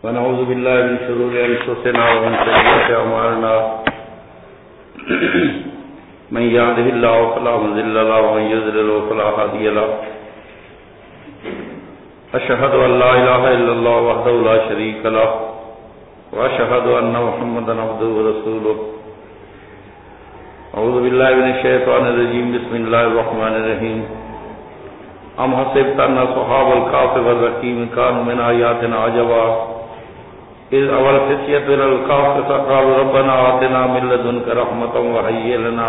ونعوذ بالله من شرور أنفسنا ومن سيئات أعمالنا من يهده الله فلا مضل له ومن يضلل فلا هادي له أشهد أن لا إله إلا الله وحده لا شريك له وأشهد أن محمدا عبده ورسوله أعوذ بالله من الشيطان الرجيم بسم الله الرحمن الرحيم أم حسبت أن أصحاب الكهف والرقيم كانوا من آياتنا عجبا إذ أول فتية إلى الكهف فقالوا ربنا آتنا من لدنك رحمة وهيئ لنا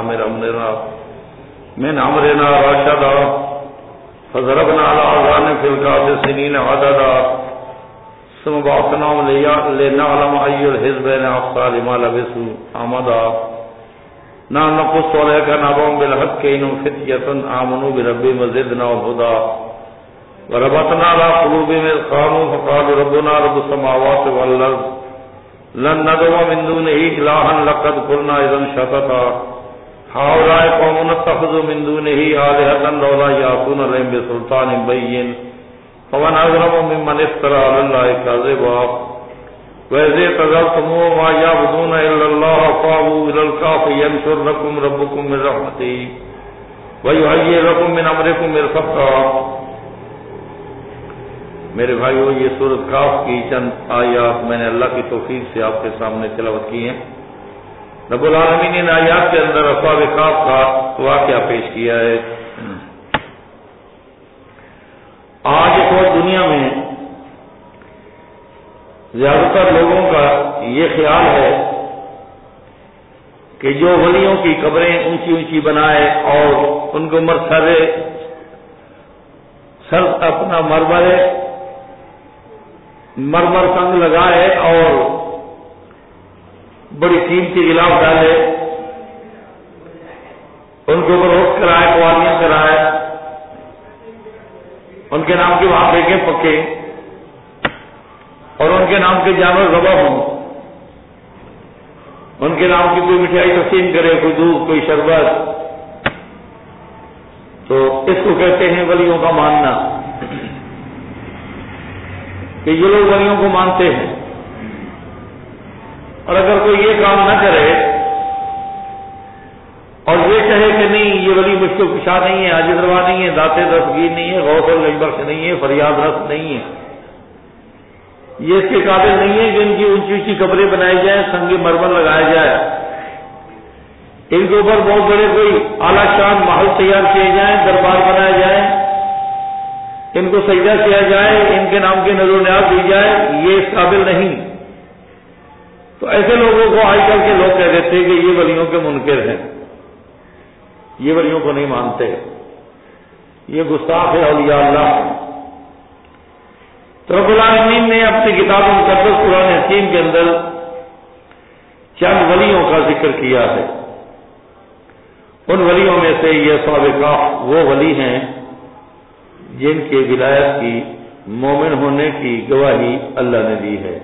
من أمرنا رشدا فضربنا على آذانهم في الكهف سنين عددا ثم بعثناهم لنعلم أي الحزبين أحصى لما لبثوا أمدا نحن نقص عليك نبأهم بالحق إنهم فتية آمنوا بربهم وزدناهم هدى وربطنا على قلوبهم إذ قاموا فقالوا ربنا رب السماوات والأرض لن ندعو من دونه إلها لقد قلنا إذا شططا هؤلاء قوم اتخذوا من دونه آلهة لولا يأتون عليهم بسلطان بين فمن أظلم ممن افترى على الله كذبا وإذ اعتزلتموهم ما يعبدون إلا الله فأووا إلى الكهف ينشر لكم ربكم من رحمته ويهيئ لكم من أمركم مرفقا. میرے بھائیو، یہ سورۃ کہف کی چند آیات میں نے اللہ کی توفیق سے آپ کے سامنے تلاوت کی ہیں. رب العالمین نے ان آیات کے اندر اصحاب کہف کا واقعہ پیش کیا ہے. آج تو دنیا میں زیادہ تر لوگوں کا یہ خیال ہے کہ جو ولیوں کی قبریں اونچی اونچی بنائے اور ان کو سر اپنا مرمر سنگ لگائے اور بڑی قیمتی غلاف ڈالے، ان کے اوپر روک کرائے، قوالیاں کرائے، ان کے نام کی وہاں بیگیں پکے اور ان کے نام کے جانور ذبح ہوں، ان کے نام کی کوئی مٹھائی تقسیم کرے، کوئی دودھ، کوئی شربت. تو اس کو کہتے ہیں ولیوں کا ماننا، کہ یہ لوگ ولیوں کو مانتے ہیں. اور اگر کوئی یہ کام نہ کرے اور یہ کہے کہ نہیں یہ ولی مجھ کو کشا نہیں ہے، عاجز روا نہیں ہے، ذات دستگیر نہیں ہے، غوث البخش نہیں ہے، فریاد رس نہیں ہے، یہ اس کے قابل نہیں ہے کہ ان کی اونچی اونچی قبریں بنائی جائیں، سنگ مرمر لگایا جائے، ان کے اوپر بہت بڑے کوئی اعلیٰ شان محل تیار کیے جائیں، دربار بنایا جائے، ان کو سجدہ کیا جائے، ان کے نام کی نظر و نیاز دی جائے، یہ اس قابل نہیں. تو ایسے لوگوں کو آج کل کے لوگ کہہ دیتے ہیں کہ یہ ولیوں کے منکر ہیں، یہ ولیوں کو نہیں مانتے، یہ گستاخ ہے اولیاء اللہ. تو رب العالمین نے اپنی کتاب مقدس قرآن حکیم کے اندر چند ولیوں کا ذکر کیا ہے. ان ولیوں میں سے یہ اصحاب کہف وہ ولی ہیں جن کے ولایت کی، مومن ہونے کی گواہی اللہ نے دی ہے،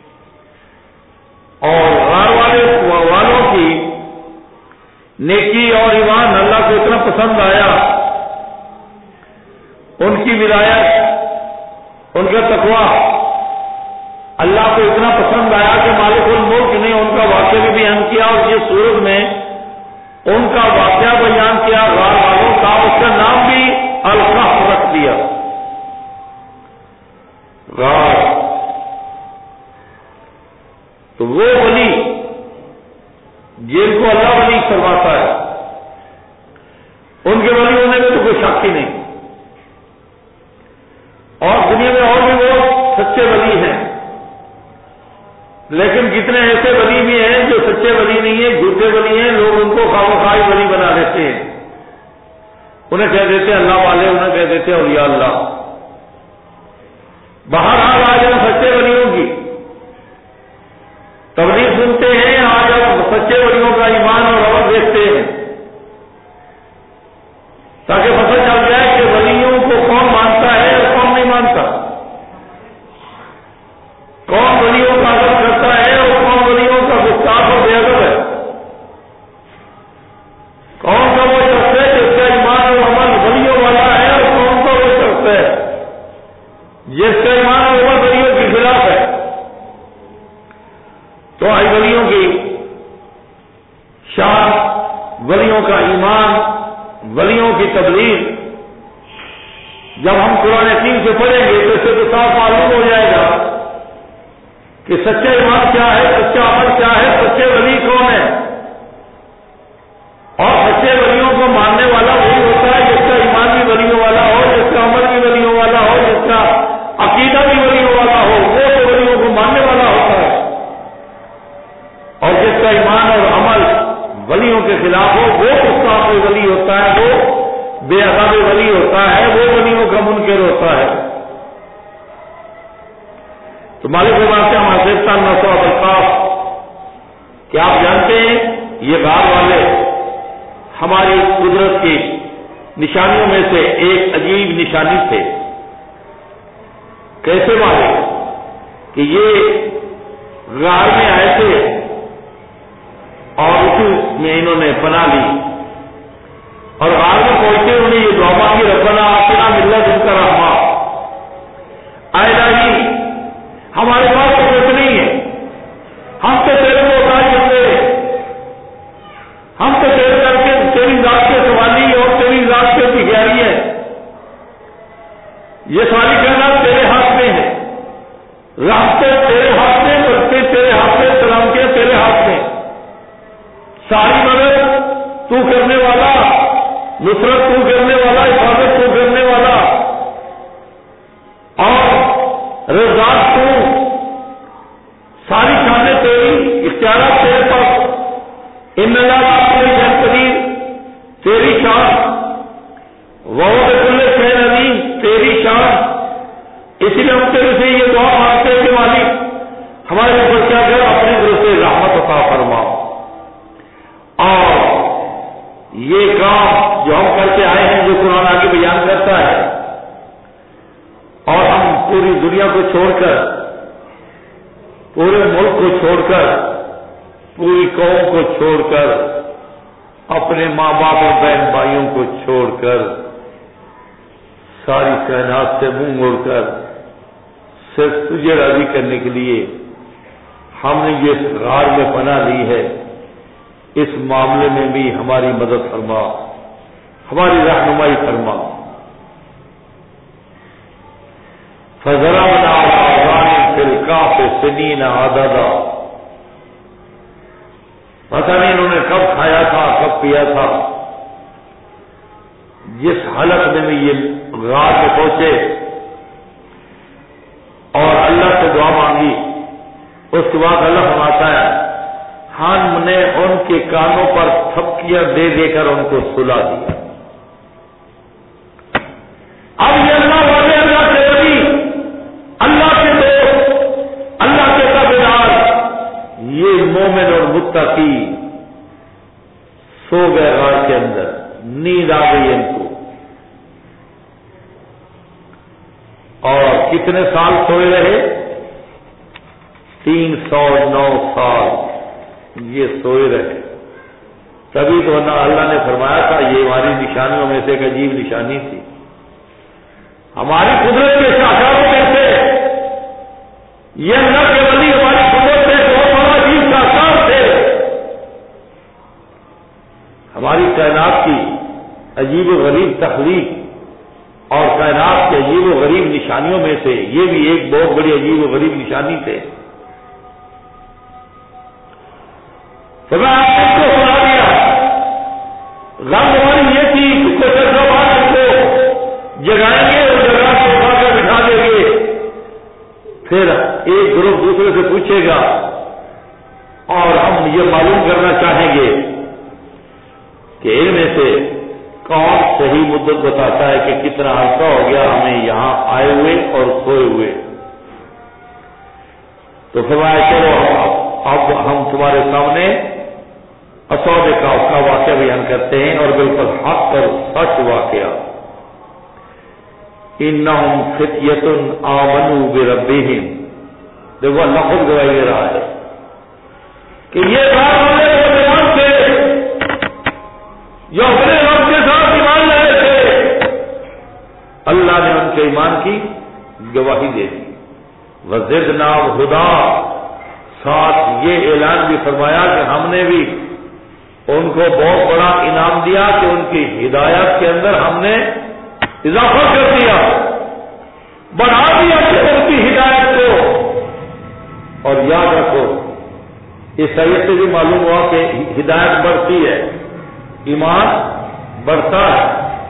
اور غار والوں کی نیکی اور ایمان اللہ کو اتنا پسند آیا، ان کی ولایت، ان کا تقویٰ اللہ کو اتنا پسند آیا کہ مالک الملک نے ان کا واقعہ بھی بیان کیا، اور یہ سورت میں ان کا واقعہ بیان کیا غار والوں کا، اس کا نام بھی الکہف رکھ دیا. غار تو وہ ولی جن کو اللہ ولی فرماتا ہے، ان کے ولی ہونے میں تو کوئی شک ہی نہیں. اور دنیا میں اور بھی وہ سچے ولی ہیں، لیکن کتنے ایسے ولی بھی ہیں جو سچے ولی نہیں ہیں، جھوٹے ولی ہیں. لوگ ان کو خواہ ولی بنا دیتے ہیں، انہیں کہہ دیتے ہیں اللہ والے، انہیں کہہ دیتے ہیں اولیاء اللہ. بہرحال آج ہم سچے ولیوں کی تبلیغ سنتے ہیں، آج ہم سچے ولیوں کا ایمان اور عمل دیکھتے ہیں، تاکہ پتہ چل جائے کہ ولیوں کو کون مانتا ہے اور کون نہیں مانتا، کون ولیوں کا ادب کرتا ہے اور کون ولیوں کا گستاخ اور بے ادب ہے، کون سا وہ شخص ہے جس کا ایمان اور عمل ولیوں والا ہے اور کون سا وہ شخص ہے جس کا ایمان اور ولیوں کا ایمان، ولیوں کی تبلیغ جب ہم قرآن حکیم سے پڑھیں گے تو اسے تو صاف معلوم ہو جائے گا کہ سچے ایمان کیا ہے، سچا عمل کیا ہے، سچے ولی کون ہے۔ اور سچے ولیوں کو ماننے والا وہی ہوتا ہے جس کا ایمان بھی ولیوں والا ہو، جس کا عمل بھی ولیوں والا ہو، جس کا عقیدہ بھی ولیوں والا ہو، وہ تو ولیوں کو ماننے والا ہوتا ہے۔ اور جس کا ایمان اور عمل ولیوں کے خلاف ہو وہ گستاخ ولی ہوتا ہے، وہ بے ادب ولی ہوتا ہے، وہ ولیوں کا منکر ہوتا ہے۔ تو مالک بات کیا آپ جانتے ہیں یہ غار والے ہماری قدرت کی نشانیوں میں سے ایک عجیب نشانی تھے۔ کیسے مالک کہ یہ غار میں آئے تھے اور اسی میں انہوں نے پناہ لی، اور غار میں پہنچے انہوں نے یہ دعا مانگی، ربنا آتنا من لدنک رحمہ، اے الہی ہمارے پاس تو کچھ نہیں ہے، ہم تو تیرے محتاج بندے، ہم تو تیرے کر کے تیری ذات کے سوالی اور تیری ذات کے بھکاری ہیں، یہ ساری کائنات تیرے ہاتھ میں ہے، راستے تیرے ہاتھ میں، رستے تیرے ہاتھ میں، سلامتیاں تیرے ہاتھ میں، ساری مدد تو کرنے والا، نصرت تو کرنے والا، حفاظت تو کرنے والا، اور رضاق تو، ساری شانیں تیری، اختیارات تیرے پاس، ان اللہ تیری جان قدیر، تیری شان، وہ بکل شیء علیم، تیری شان۔ اسی لیے ہم تیرے سے یہ دعا مانگتے ہیں کہ مالک ہمارے اوپر کیا کر اپنے گھر سے رحمت عطا فرما، اور یہ کام جو ہم کر کے آئے ہیں جو قرآن آگے بیان کرتا ہے، اور ہم پوری دنیا کو چھوڑ کر، پورے ملک کو چھوڑ کر، پوری قوم کو چھوڑ کر، اپنے ماں باپ اور بہن بھائیوں کو چھوڑ کر، ساری کائنات سے منہ موڑ کر صرف تجھے راضی کرنے کے لیے ہم نے یہ غار میں پناہ لی ہے، اس معاملے میں بھی ہماری مدد فرما، ہماری رہنمائی فرما۔ فَضَرَبْنَا عَلَىٰ آذَانِهِمْ فِي الْكَهْفِ سِنِينَ عَدَدًا، پتہ نہیں انہوں نے کب کھایا تھا، کب پیا تھا، جس حالت میں بھی یہ غار میں پہنچے اور اللہ سے دعا مانگی، اس کے بعد اللہ فرماتا ہے ہم نے ان کے کانوں پر تھپکیاں دے دے کر ان کو سلا دیا۔ اب یہ اللہ والے، اللہ کے ولی، اللہ کے دوست، اللہ کے تابعدار، یہ مومن اور متقی سو گئے غار کے اندر، نیند آ گئی ان کو، اور کتنے سال سوئے رہے؟ 309 سال یہ سوئے رہے۔ تبھی تو اللہ نے فرمایا تھا یہ ہماری نشانیوں میں سے ایک عجیب نشانی تھی، ہماری قدرت کے شاہکاروں میں سے یہ اللہ کے ولی ہماری قدرت سے بہت بڑا عجیب شاہکار تھے۔ ہماری کائنات کی عجیب و غریب تخلیق اور کائنات کے عجیب و غریب نشانیوں میں سے یہ بھی ایک بہت بڑی عجیب و غریب نشانی تھے۔ تو میں آپ کو سنا دیا، غم ہماری یہ تھی کہ کو جگائیں گے اور جگہ سے اٹھا کر بٹھا دیں گے، پھر ایک گروپ دوسرے سے پوچھے گا اور ہم یہ معلوم کرنا چاہیں گے کہ ان میں سے کون صحیح مدت بتاتا ہے کہ کتنا عرصہ ہو گیا ہمیں یہاں آئے ہوئے اور سوئے ہوئے۔ تو فرمایا چلو اب ہم تمہارے سامنے اسود کاف کا واقعہ بیان کرتے ہیں، اور بالکل حق اور سچ واقعہ۔ انہم فتیۃ آمنوا بربہم، دیکھو اللہ خود گواہی دے رہا ہے کہ یہ غار والے نوجوان تھے جو اپنے رب کے ساتھ ایمان لائے تھے، اللہ نے ان کے ایمان کی گواہی دے دی۔ وزدناہم ھدی، ساتھ یہ اعلان بھی فرمایا کہ ہم نے بھی ان کو بہت بڑا انعام دیا کہ ان کی ہدایت کے اندر ہم نے اضافہ کر دیا، بڑھا دیا کہ ان کی ہدایت کو۔ اور یاد رکھو، اس آیت سے بھی معلوم ہوا کہ ہدایت بڑھتی ہے، ایمان بڑھتا ہے۔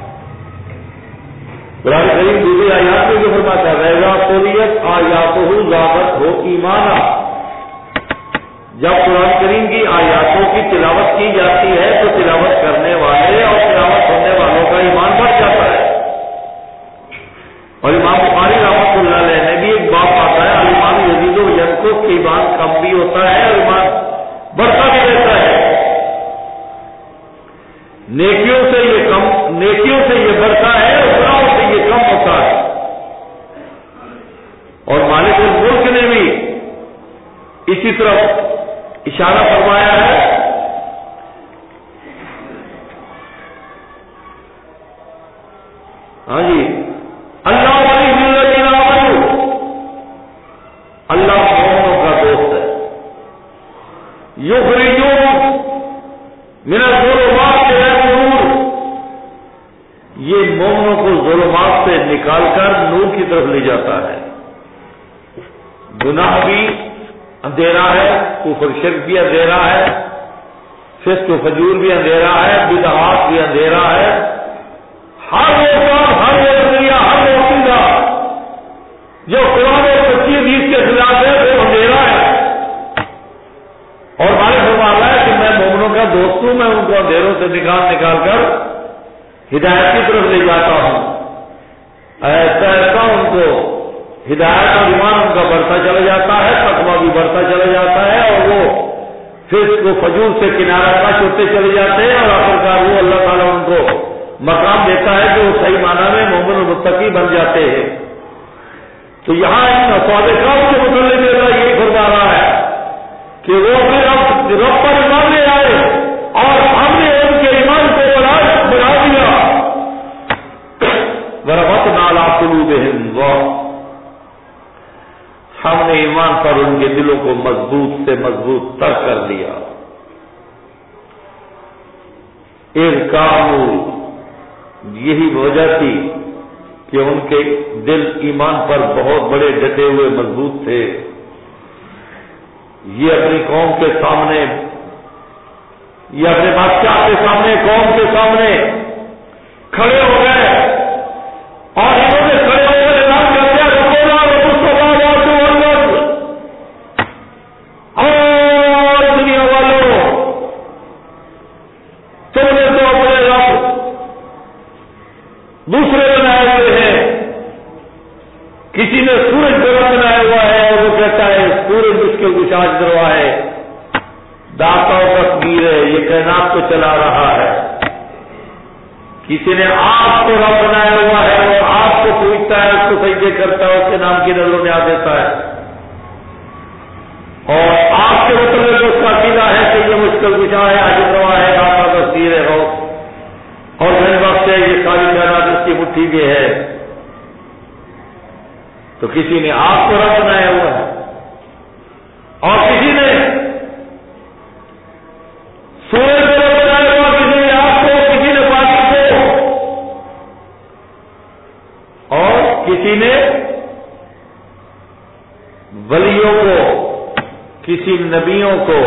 قرآن کریم دوسری آیات میں جو فرماتا ہے وَإِذَا تُلِيَتْ آیَاتُهُ زَادَتْهُ ایمانا، جب قرآن کریم کی آیاتوں کی تلاوت کی جاتی ہے تو تلاوت کرنے والے اور تلاوت کرنے والوں کا ایمان بڑھ جاتا ہے۔ اور امام بخاری رحمۃ اللہ علیہ نے بھی ایک باب آتا ہے ایمان یزید و ینقص، کہ ایمان کم بھی ہوتا ہے اور ایمان بڑھتا بھی رہتا ہے۔ نیکیوں سے یہ بڑھتا ہے اور گناہوں سے یہ کم ہوتا ہے۔ اور مالک الملک نے بھی اسی طرف اشارہ فرمایا ہے، ہاں جی، اللہ ولی الذین آمنوا، اللہ مومنوں کا دوست ہے، یخرجوہم من الظلمات الی النور، یہ مومنوں کو ظلمات سے نکال کر نور کی طرف لے جاتا ہے۔ گناہ بھی اندھیرا ہے، کفر شرک بھی اندھیرا ہے، فسق و فجور بھی اندھیرا ہے، بدعات بھی اندھیرا ہے، ہر وہ کام، ہر وہ نظریہ، ہر وہ عقیدہ جو قرآن اور سچی حدیث کے خلاف ہے وہ اندھیرا ہے۔ اور مالک فرماتا ہے کہ میں مومنوں کا دوست ہوں، میں ان کو اندھیروں سے نکال کر ہدایت کی طرف لے جاتا ہوں۔ ایسا ان کو ہدایت اور ایمان ان کا بڑھتا چلا جاتا ہے، تقویٰ بھی بڑھتا چلا جاتا ہے، اور وہ فسق و فجور سے کنارہ کش ہوتے چلے جاتے ہیں، اور آخرکار وہ اللہ تعالیٰ ان کو مقام دیتا ہے کہ وہ صحیح معنی میں مومن و متقی بن جاتے ہیں۔ تو یہاں ان صادقات کے متعلق اللہ یہی فرما رہا ہے کہ وہ اپنے رب پر ایمان لے آئے اور ہم نے ان کے ایمان کو بڑھا دیا۔ وَرَبَطْنَا عَلَىٰ قُلُوبِهِمْ، ہم نے ایمان پر ان کے دلوں کو مضبوط سے مضبوط تر کر دیا۔ اِذْ یہی وجہ تھی کہ ان کے دل ایمان پر بہت بڑے ڈٹے ہوئے مضبوط تھے۔ یہ اپنی قوم کے سامنے، یہ اپنے بادشاہ کے سامنے، قوم کے سامنے کھڑے ہو گئے اور انہوں نے کھڑے ہو کر اعلان کر دیا اور دنیا والوں، تم نے تو اپنے رب دوسرے بنائے ہوئے ہیں۔ کسی نے سورج گرم بنایا ہوا ہے اور وہ کہتا ہے سورج اس کے گشاج دروا ہے، داتا و تصویر ہے، یہ کائنات کو چلا رہا ہے۔ کسی نے آپ کو رب بنایا ہوا ہے اور آپ کو پوچھتا ہے، اس کو سجدے کرتا ہے، اس کے نام کی نظروں میں آ دیتا ہے، اور آپ کے مطلب اس کا عقیدہ ہے کہ یہ مشکل گشا ہے، عاجز روا ہے، داتا تصویر ہے، اور میں وقت ہے، یہ ساری کائنات اس کی مٹھی میں ہے۔ تو کسی نے آپ کو رب بنایا ہوا ہے اور کسی نے سورج کو رب بنایا ہوا، کسی نے آپ کو، کسی نے پانی کو، اور کسی نے ولیوں کو، کسی نبیوں کو۔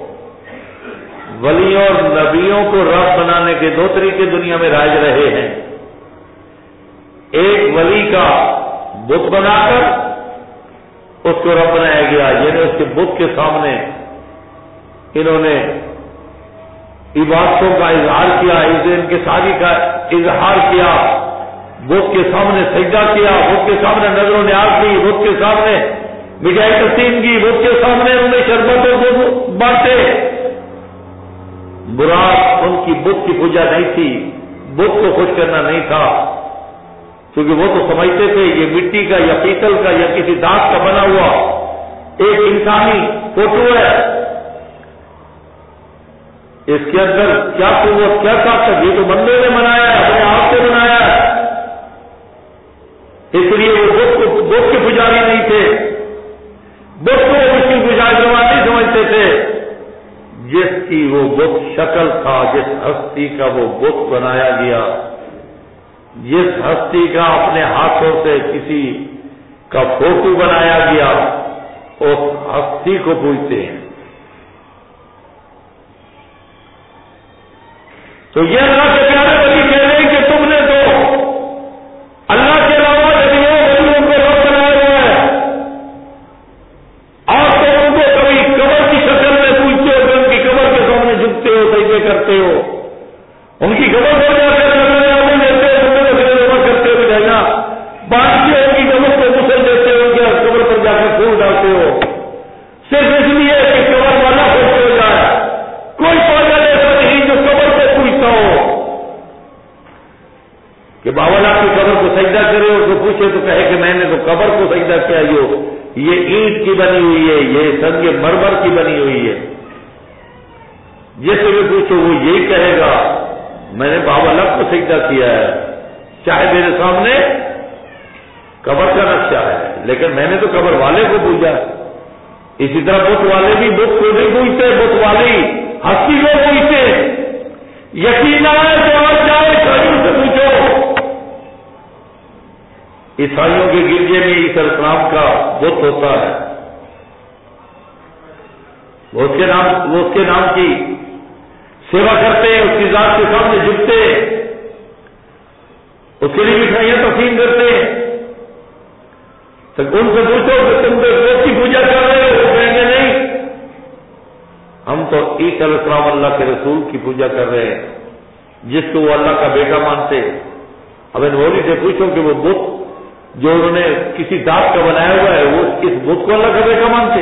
ولیوں اور نبیوں کو رب بنانے کے دو طریقے دنیا میں رائج رہے ہیں۔ ایک ولی کا بت بنا کر اس کو رب بنایا گیا، یعنی اس کے بت کے سامنے انہوں نے عبادتوں کا اظہار کیا، ان کے ساری کا اظہار کیا، بت کے سامنے سجدہ کیا، بت کے سامنے نظر و نیاز کی، بت کے سامنے مٹھائی تقسیم کی، بت کے سامنے انہوں نے شربتوں کو بانٹے۔ مراد ان کی بت کی پوجا نہیں تھی، بت کو خوش کرنا نہیں تھا، کیونکہ وہ تو سمجھتے تھے یہ مٹی کا یا پیتل کا یا کسی دانت کا بنا ہوا ایک انسانی فوٹو ہے، اس کے اندر کیا قوت، کیا طاقت، یہ تو بندے نے بنایا ہے، اپنے آپ سے بنایا ہے۔ اس لیے وہ بت کے پجاری نہیں تھے، بت کو مشکل گزار نہیں سمجھتے تھے، جس کی وہ بت شکل تھا جس ہستی کا وہ بت بنایا گیا، جس ہستی کا اپنے ہاتھوں سے کسی کا فوٹو بنایا گیا، اس ہستی کو پوجتے ہیں۔ تو یہ اللہ کے پیارے ولی کہہ رہے ہیں کہ تم نے تو اللہ کے علاوہ ولیوں کو رب بنایا ہوا ہے، اور تم ان کو کبھی قبر کی شکل میں پوجتے ہو، ان کی قبر کے سامنے جھکتے ہو، سجدے کرتے ہو، ان کی قبر ہو جا کر کرتے ہوئے رہنا، باقی ان کی قبر کو غسل دیتے ہو، کیا قبر پر جا کر پھول ڈالتے ہو، صرف اس لیے کہ قبر والا خوش ہو جائے۔ کوئی پاگل ایسا نہیں جو قبر کو پوچھتا ہو کہ بابا آپ کی قبر کو سجدہ کرے اور کو پوچھے تو کہے کہ میں نے تو قبر کو سجدہ کیا، یہ اینٹ کی بنی ہوئی ہے، یہ سنگ مرمر کی بنی ہوئی ہے۔ جس سے بھی پوچھو وہ یہی کہے گا میں نے بابا لب کو سجدہ کیا ہے، چاہے میرے سامنے قبر کا نقشہ ہے، لیکن میں نے تو قبر والے کو پوچھا۔ اسی طرح بت والے بھی بت کو نہیں پوچھتے، بت والے ہستی کو پوچھتے۔ یقین نہ ہے تو آج جائے عیسائیوں سے پوچھو، عیسائیوں کے گرجے میں عیسی علیہ السلام کا بت ہوتا ہے، وہ اس کے نام کی سیوا کرتے ہیں، اس کی ذات کے سامنے جھکتے، اس کے لیے مٹھائیاں تقسیم کرتے ہیں۔ تو ان سے پوچھو کہ تم تو بت کی پوجا کر رہے ہو، وہ کہیں گے نہیں، ہم تو عیسی علیہ السلام اللہ کے رسول کی پوجا کر رہے ہیں، جس کو وہ اللہ کا بیٹا مانتے۔ اب ان مولوی سے پوچھو کہ وہ بت جو انہوں نے کسی دانت کا بنایا ہوا ہے، وہ اس بت کو اللہ کا بیٹا مانتے؟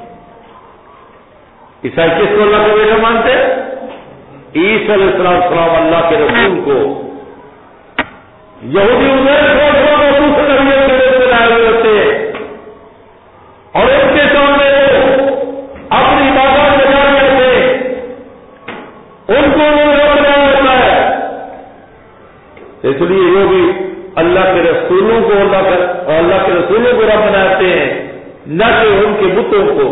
عیسائی کس کو اللہ کا بیٹا مانتے؟ عیسی علیہ السلام اللہ کے رسول کو۔ یہودی دوسرے بنائے ہوئے ہوتے ہیں، اور اس کے سامنے اپنی عبادت لگا کرتے، ان کو بنایا ہوتا ہے۔ اس لیے وہ بھی اللہ کے رسولوں کو اللہ کے رسولوں کو رب بناتے ہیں، نہ کہ ان کے بتوں کو۔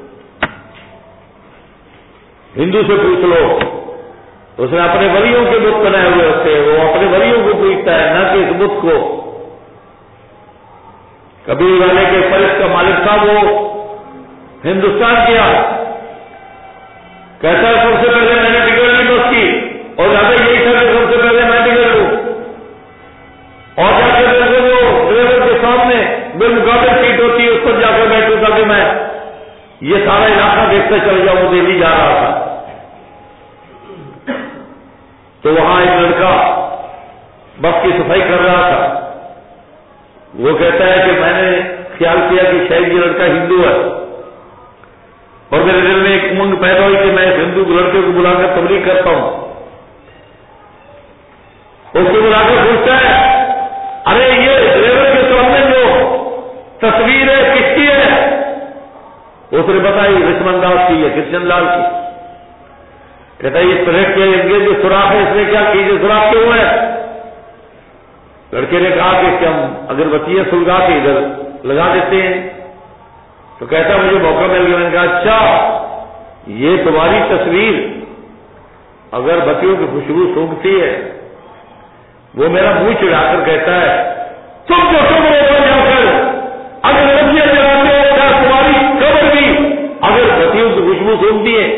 ہندو سے پوچھ لو، اس نے اپنے ولیوں کے بت بنائے ہوئے ہوتے ہیں، وہ اپنے ولیوں کو پوچھتا ہے، نہ کہ اس بت کو۔ کبھی والے کے فرش کا مالک صاحب وہ ہندوستان کیا، کہتا ہے سب سے پہلے میں نے ٹکٹ لی بس کی، اور زیادہ یہی تھا کہ سب سے پہلے میں ٹکٹ لوں، اور جا کے وہ ڈرائیور کے سامنے بالمقابل سیٹ ہوتی ہے، اس پر جا کر بیٹھوں تاکہ میں یہ سارا علاقہ دیکھتے چل جاؤں، دہلی جا رہا تھا۔ تو وہاں ایک لڑکا بس کی صفائی کر رہا تھا، وہ کہتا ہے کہ میں نے خیال کیا کہ شاید یہ لڑکا ہندو ہے، اور میرے دل میں ایک امنگ پیدا ہوئی کہ میں اس ہندو لڑکے کو بلا کر تبلیغ کرتا ہوں۔ اس کو بلا کر پوچھتا ہے، ارے یہ ڈرائیور کے سامنے جو تصویر ہے کس کی ہے؟ اس نے بتائی لکشمن داس کی ہے، کرشن لال کی۔ کہتا ہے یہ طرح کے انگیز جو سوراخ ہے اس نے کیا کیجیے، سوراخ کیوں ہے؟ لڑکے نے کہا کہ ہم اگربتیاں سلگا کے ادھر لگا دیتے ہیں۔ تو کہتا مجھے موقع مل گیا، میں نے کہا اچھا یہ تمہاری تصویر اگربتیوں کی خوشبو سونگتی ہے؟ وہ میرا منہ چڑھا کر کہتا ہے تم جو تم اوپر جا کر اگربتیاں جلاتے ہو، کیا تمہاری قبر بھی اگربتیوں کی خوشبو سونگتی ہے؟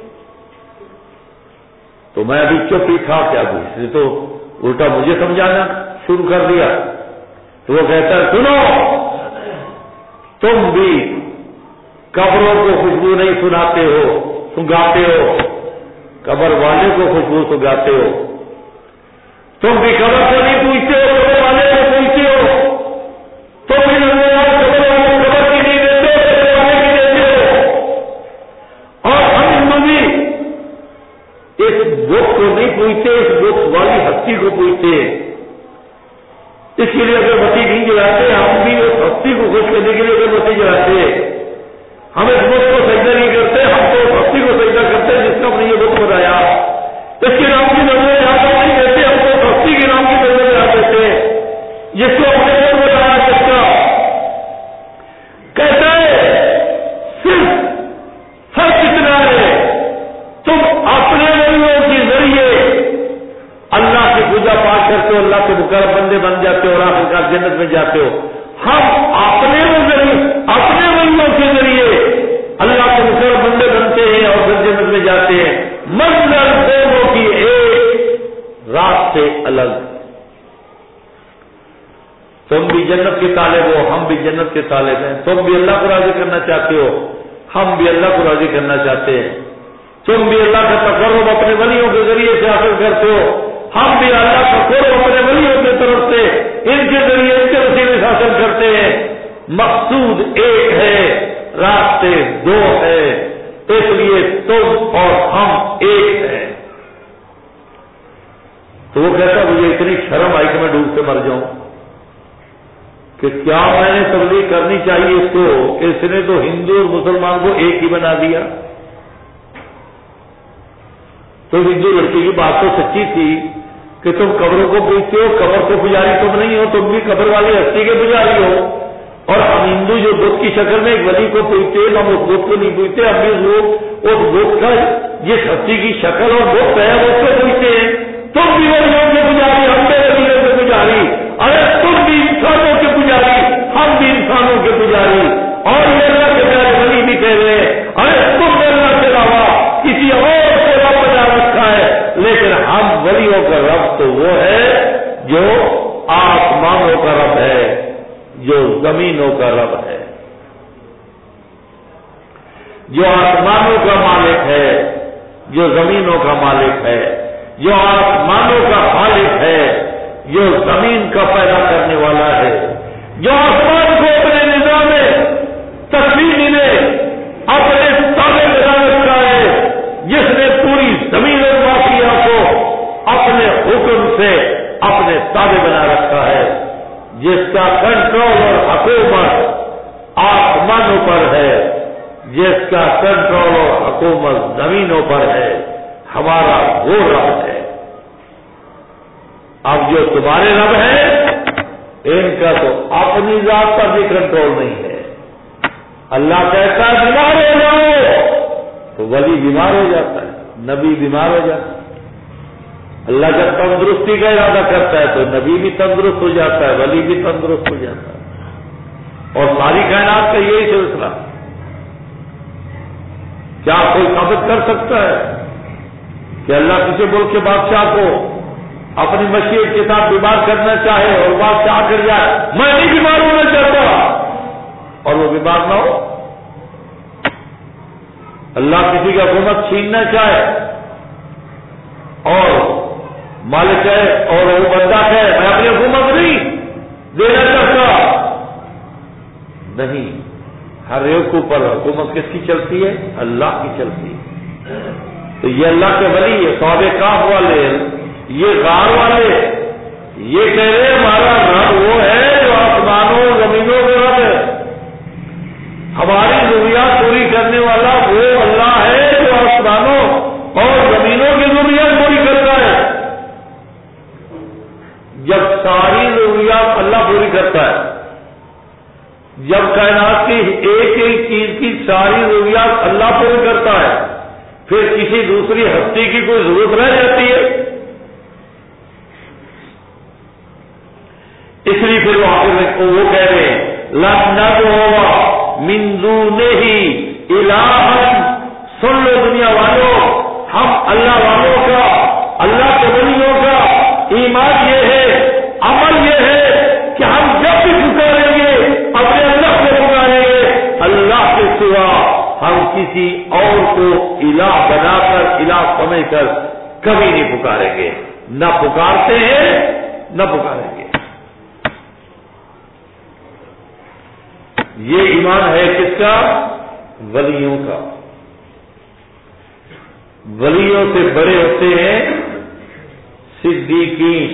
تو میں ابھی چپ ہی تھا، کیا اس نے تو الٹا مجھے سمجھانا شروع کر دیا۔ تو وہ کہتا ہے سنو، تم بھی قبروں کو خوشبو نہیں سناتے ہو، سنگاتے ہو، قبر والے کو خوشبو سنگاتے ہو۔ تم بھی قبر کو نہیں پوچھتے ہو، قبر والے کو پوچھتے ہو۔ تم بھی قبر والے قبر کی نہیں دیتے، قبر والے کی دیتے ہو۔ اور ہم بھی اس بت کو نہیں پوچھتے، اس بت والی ہستی کو پوچھتے۔ اس کے لیے اگر بتی نہیں جلاتے، ہم بھی اس ہستی کو خوش کرنے کے لیے اگر بتی جلاتے، ہم اس بت کو سجدہ نہیں کرتے، ہم تو اس ہستی کو سجدہ کرتے جس کا ہم نے یہ بت بنایا۔ اس کے نام کی نظریں یہاں پر نہیں کرتے، ہم تو اس ہستی کے نام کی نظریں یہاں دیتے جس کو ہم نے بت بنایا۔ کس کا کہتا ہے صرف فرق اتنا ہے، تم اپنے چاہتے ہو. ہم اپنے ولیوں کے ذریعے اللہ کے مقرب بندے بنتے ہیں اور پھر جنت میں جاتے ہیں. منظر دونوں کی ایک رات سے الگ. تم بھی جنت کے طالب ہو, ہم بھی جنت کے طالب ہیں. تم بھی اللہ کو راضی کرنا چاہتے ہو, ہم بھی اللہ کو راضی کرنا چاہتے ہیں. تم بھی اللہ کا تقرب اپنے ولیوں کے ذریعے سے حاصل کرتے ہو, ہم بھی اللہ کا قرب اپنے ولیوں کی طرف سے ان کے ذریعے ان کے وسیلے سے حاصل کرتے ہیں. مقصود ایک ہے, راستے دو ہے, اس لیے تم اور ہم ایک ہیں. تو وہ کہتا مجھے اتنی شرم آئی کہ میں ڈوب سے مر جاؤں کہ کیا میں نے تبلیغ کرنی چاہیے اس کو کہ اس نے تو ہندو اور مسلمان کو ایک ہی بنا دیا. تو ہندو لڑکی کی بات تو سچی تھی کہ تم قبروں کو پوجتے ہو, قبر کو پجاری تم نہیں ہو, تم بھی قبر والی ہستی کے پجاری ہو. اور ہم ہندو جو بت کی شکل میں ایک ولی کو پوجتے ہیں, ہم اس بت کو نہیں پوجتے, ہم بھی اس بت کا جس ہستی کی شکل اور بت ہے اس کو پوجتے ہیں. تم بھی ولیوں کے پجاری, ہم بھی ولیوں کے پجاری. ارے تم بھی انسانوں کے پجاری, ہم بھی انسانوں کے پجاری. اور یہ اللہ کے پیارے ولی بھی کہہ رہے ہیں ارے تم نے اللہ کے علاوہ کسی اور کو رب بنا رکھا ہے, لیکن ہم ولیوں کا رب تو وہ ہے جو آسمانوں کا رب ہے, جو زمینوں کا رب ہے, جو آسمانوں کا مالک ہے, جو زمینوں کا مالک ہے, جو آسمانوں کا خالق ہے, جو زمین کا پیدا کرنے والا ہے, جو آسمان کو اپنے نظام تسلیم نے اپنے تابع بنا رکھا ہے, جس نے پوری زمین اور باقیہ کو اپنے حکم سے اپنے تابع بنا رکھا ہے, جس کا کنٹرول اور حکومت آسمانوں پر ہے, جس کا کنٹرول اور حکومت زمینوں پر ہے, ہمارا وہ رب ہے. اب جو تمہارے رب ہیں ان کا تو اپنی ذات پر بھی کنٹرول نہیں ہے. اللہ کہتا ہے بیمار ہو جاؤ تو ولی بیمار ہو جاتا ہے, نبی بیمار ہو جاتا ہے. اللہ جب تندرستی کا ارادہ کرتا ہے تو نبی بھی تندرست ہو جاتا ہے, ولی بھی تندرست ہو جاتا ہے. اور ساری کائنات کا یہی سلسلہ. کیا کوئی ثابت کر سکتا ہے کہ اللہ کسی ملک کے بادشاہ کو اپنی مشیت کے ساتھ بیمار کرنا چاہے اور بادشاہ کر جائے میں نہیں بیمار ہونا چاہتا اور وہ بیمار نہ ہو؟ اللہ کسی کی حکومت چھیننا چاہے اور مالک ہے اور وہ بندہ ہے میں اپنی حکومت نہیں دینا چاہتا, نہیں. ہر ایک کے اوپر حکومت کس کی چلتی ہے؟ اللہ کی چلتی ہے. تو یہ اللہ کے ولی ہے, صحابہ کہف والے, یہ غار والے, یہ کہہ رہے ہمارا رب وہ ہے جو آسمانوں زمینوں میں رب ہے. ہماری ضروریات پوری کرنے والا وہ اللہ ہے جو آسمانوں اور زمینوں کی ضروریات پوری کرتا ہے. جب ساری ضروریات اللہ پوری کرتا ہے, جب کائنات کی ایک ایک چیز کی ساری ضروریات اللہ پوری کرتا ہے, پھر کسی دوسری ہستی کی کوئی ضرورت رہ جاتی ہے؟ اس لیے پھر وہ کہہ رہے ہیں لن ندعو من دونہ الہا. سن لو دنیا والوں, ہم اللہ والوں کا, اللہ کے ولیوں کا ایمان یہ ہے, عمل یہ ہے کہ ہم جب بھی پکاریں گے اپنے اللہ کو پکاریں گے, اللہ کے سوا ہم کسی اور کو الہ بنا کر الہ سمجھ کر کبھی نہیں پکاریں گے. نہ پکارتے ہیں نہ پکاریں گے. یہ ایمان ہے کس کا؟ ولیوں کا. ولیوں سے بڑے ہوتے ہیں صدیقین,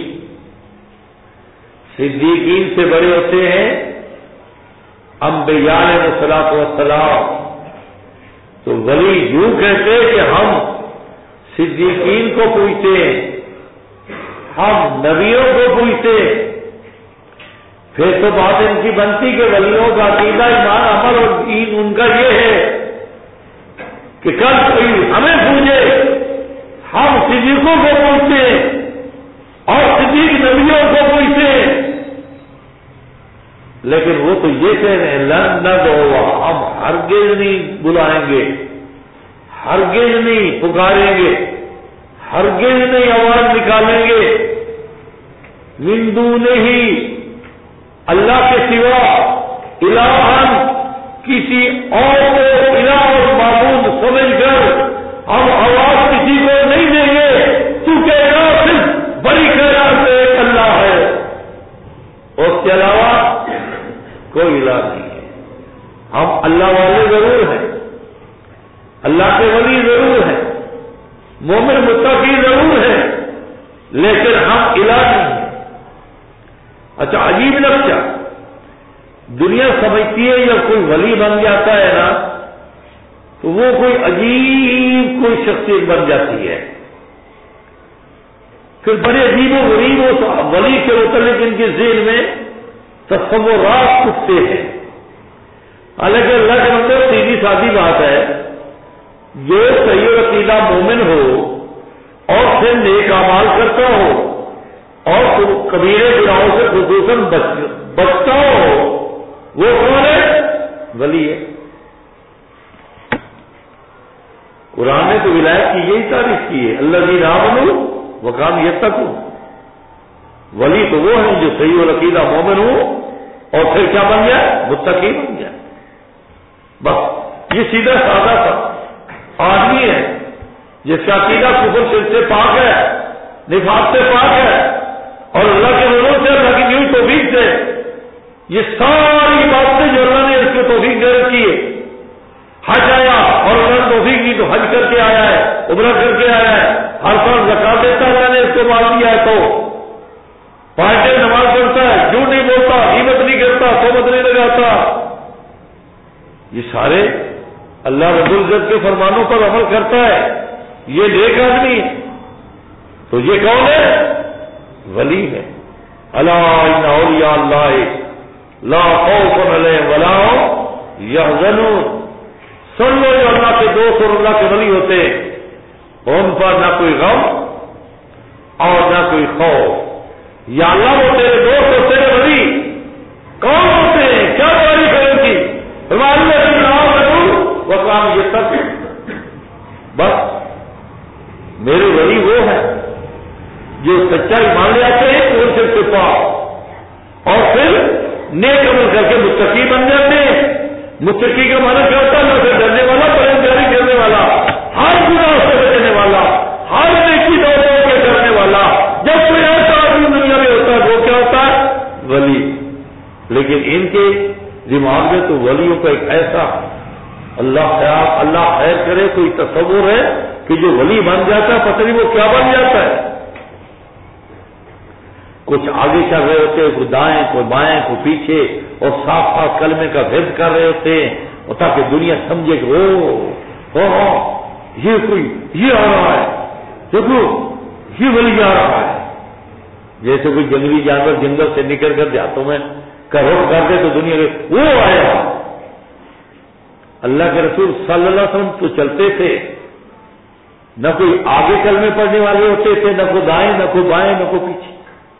صدیقین سے بڑے ہوتے ہیں انبیاء علیہ الصلوۃ والسلام. تو ولی یوں کہتے کہ ہم صدیقین کو پوچھتے ہیں, ہم نبیوں کو پوچھتے, پھر تو بات ان کی بنتی کہ ولیوں کا عقیدہ ایمان عمل اور دین ان کا یہ ہے کہ کل کوئی ہمیں پوچھے ہم صدیقوں کو پوچھتے اور صدیق نبیوں کو پوچھتے. لیکن وہ تو یہ کہہ رہے ہیں لن ندعو، ہم ہرگز نہیں بلائیں گے، ہرگز نہیں پکاریں گے، ہرگز نہیں آواز نکالیں گے من دونہ، اللہ کے سوا، الہن، کسی اور کو الہ اور معبود سمجھ کر ہم آواز کسی کو نہیں دیں گے، کیونکہ الہ صرف بڑی خیرات سے ایک اللہ ہے، اس کے علاوہ کوئی الہ نہیں ہے۔ ہم اللہ والے ضرور ہیں، اللہ کے ولی ضرور ہیں، مومن متقی ضرور ہیں، لیکن ہم الہ نہیں ہیں۔ اچھا عجیب لگتا، دنیا سمجھتی ہے یا کوئی ولی بن جاتا ہے نا تو وہ کوئی عجیب کوئی شخصیت بن جاتی ہے، پھر بڑے عجیب و غریب ولی کے متعلق ان کے ذہن میں تصورات اٹھتے ہیں۔ حالانکہ اللہ کے اندر سیدھی سادی بات ہے، جو صحیح و عقیدہ مومن ہو اور پھر نیک اعمال کرتا ہو اور کبیرے گناہوں سے خصوصاً بچتا ہو، وہ کون ہے؟ ولی ہے۔ قرآن نے تو ولایت کی یہی تعریف کی ہے، الذین آمنوا وکانوا یتقون۔ ولی تو وہ ہیں جو صحیح العقیدہ مومن ہو اور پھر کیا بن جائے؟ متقی بن جائے۔ بس یہ سیدھا سادہ سا آدمی ہے جس کا عقیدہ کفر شرک سے پاک ہے، نفاق سے پاک ہے، اور اللہ کے نور سے، اللہ کی نیو توفیق سے یہ ساری باتیں جو اللہ نے اس کو توفیق دے رکھی ہے، حج آیا اور اللہ نے توفیق دی تو حج کر کے آیا ہے، عمرہ کر کے آیا ہے، ہر سال زکات دیتا ہے، اللہ نے اس کو مال دیا ہے، تو پانچ ٹائم نماز پڑھتا ہے، جھوٹ نہیں بولتا، غیبت نہیں کرتا، تہمت نہیں لگاتا، یہ سارے اللہ رب العزت کے فرمانوں پر عمل کرتا ہے، یہ نیک آدمی ہے۔ تو یہ کون ہے؟ ولی ہے۔ الا ان اولیاء اللہ لا خوف علیہم ولا هم یحزنون۔ سن لو جو اللہ کے دوست اور اللہ کے ولی ہوتے ہیں، ان پر نہ کوئی غم اور نہ کوئی خوف۔ یا اللہ وہ تیرے دوست اور تیرے ولی کون ہوتے ہیں؟ کیا تعریف ہے ان کی؟ وکام یہ تک، بس میرے ولی وہ ہیں جو سچائی مان لے آتے ہیں ان سے پاک، اور پھر نیک عمل کر کے متقی بن جاتے ہیں۔ متقی کا معنی کیا ہوتا ہے؟ اللہ سے ڈرنے والا، پرہیزگاری کرنے والا، ہر گناہ سے بچنے والا، ہر نیکی دوڑوں کے کرنے والا۔ جب کوئی ایسا آدمی دنیا میں ہوتا ہے وہ کیا ہوتا ہے؟ ولی۔ لیکن ان کے دماغ میں تو ولیوں کا ایک ایسا اللہ خیر کرے کوئی تصور ہے کہ جو ولی بن جاتا ہے پتہ نہیں وہ کیا بن جاتا ہے۔ کچھ آگے چل رہے ہوتے ہیں، کوئی دائیں، کوئی بائیں، کوئی پیچھے، اور صاف صاف کلمے کا ورد کر رہے ہوتے ہیں، اور تاکہ دنیا سمجھے کہ یہ آ رہا ہے، دیکھو یہ ولی آ رہا ہے۔ جیسے کوئی جنگلی جانور جنگل سے نکل کر دیہاتوں میں کا رخ کر دے تو دنیا کے وہ آیا۔ اللہ کے رسول صلی اللہ علیہ وسلم تو چلتے تھے، نہ کوئی آگے کلمے پڑھنے والے ہوتے تھے، نہ کوئی دائیں، نہ کوئی بائیں، نہ کوئی پیچھے،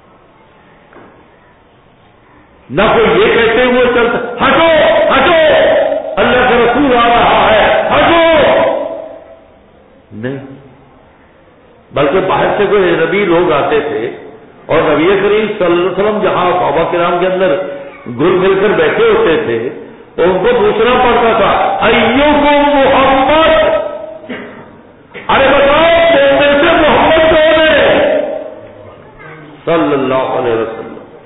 نہ کوئی یہ کہتے ہوئے چلتا ہٹو ہٹو اللہ کا رسول آ رہا ہے، ہٹو، نہیں، بلکہ باہر سے کوئی نبی لوگ آتے تھے اور نبی کریم صلی اللہ علیہ وسلم جہاں صحابہ کرام کے اندر گل مل کر بیٹھے ہوتے تھے تو ان کو پوچھنا پڑتا تھا ایوکم محمد، ارے بتاؤ تم میں سے محمد کون ہے صلی اللہ علیہ وسلم۔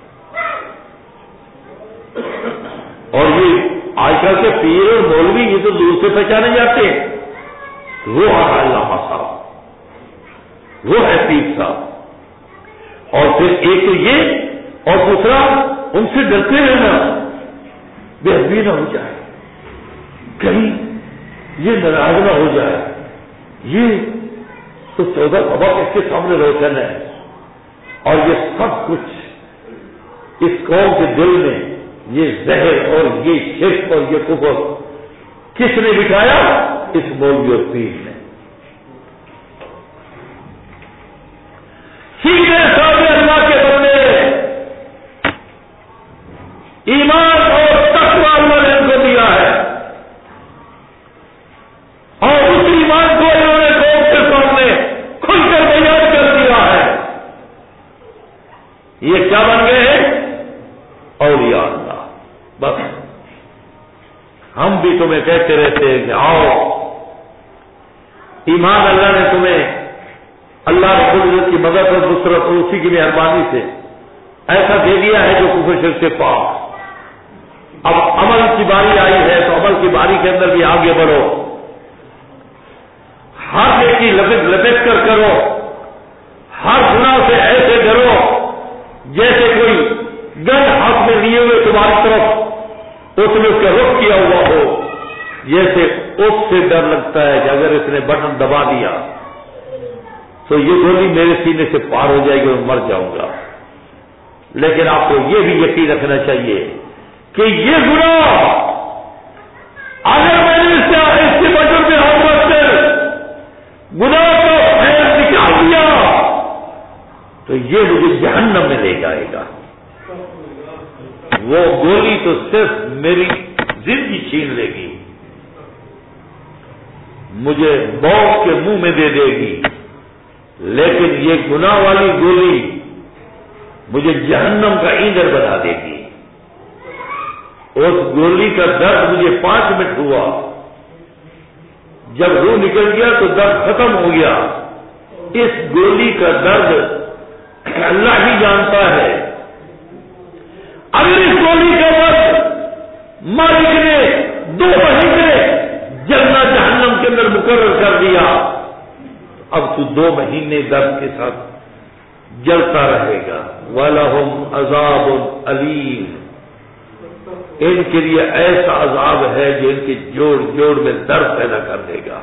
اور یہ آج کل کے پیر اور مولوی یہ تو دور سے پہچانے جاتے ہیں، وہ ہے علامہ صاحب، وہ ہے پیر صاحب، اور پھر ایک تو یہ اور دوسرا ان سے ڈرتے رہنا، بے ادبی نہ ہو جائے، کہیں یہ ناراض نہ ہو جائے، یہ تو 14 سبق اس کے سامنے روشن ہے، اور یہ سب کچھ اس قوم کے دل میں یہ زہر اور یہ شرک اور یہ کفر کس نے بٹھایا؟ اس مولوی اور پیر نے۔ سیدھے سادے اللہ کے بندے ایمان اور تقویٰ اللہ نے ان کو دیا ہے، اور اس ایمان کو انہوں نے قوم کے سامنے کھل کر بیان کر دیا ہے۔ یہ کیا بن گئے ہیں؟ اولیاء اللہ۔ بس ہم بھی تمہیں کہتے رہتے ہیں کہ آؤ، ایمان اللہ نے تمہیں اللہ رب العزت کی مدد اور نصرت اور اسی کی مہربانی سے ایسا دے دیا ہے جو کفر شرک سے پاک۔ اب عمل کی باری آئی ہے تو عمل کی باری کے اندر بھی آگے بڑھو، ہر نیکی لپٹ کر کرو، ہر گناہ سے ایسے ڈرو جیسے کوئی گن ہاتھ میں لیے ہوئے تمہاری طرف اس نے اس کا رخ کیا ہوا ہو، جیسے اس سے ڈر لگتا ہے کہ اگر اس نے بٹن دبا دیا تو یہ گولی میرے سینے سے پار ہو جائے گی اور مر جاؤں گا۔ لیکن آپ کو یہ بھی یقین رکھنا چاہیے کہ یہ گناہ اگر میں نے اس کے بٹن پہ ہاتھ رکھ کر گناہ کو خیر نکال دیا تو یہ مجھے جہنم میں لے جائے گا۔ وہ گولی تو صرف میری زندگی چھین لے گی، مجھے موت کے منہ میں دے دے گی، لیکن یہ گناہ والی گولی مجھے جہنم کا ایندھن بنا دے گی۔ اس گولی کا درد مجھے 5 منٹ ہوا، جب روح نکل گیا تو درد ختم ہو گیا۔ اس گولی کا درد اللہ ہی جانتا ہے۔ اگر اس گولی کا درد مالک نے 2 مہینے جلنا جہنم کے اندر مقرر کر دیا، اب تو 2 مہینے درد کے ساتھ جلتا رہے گا۔ وَلَهُمْ عَذَابٌ أَلِيمٌ، ان کے لیے ایسا عذاب ہے جو ان کے جوڑ جوڑ میں درد پیدا کر دے گا۔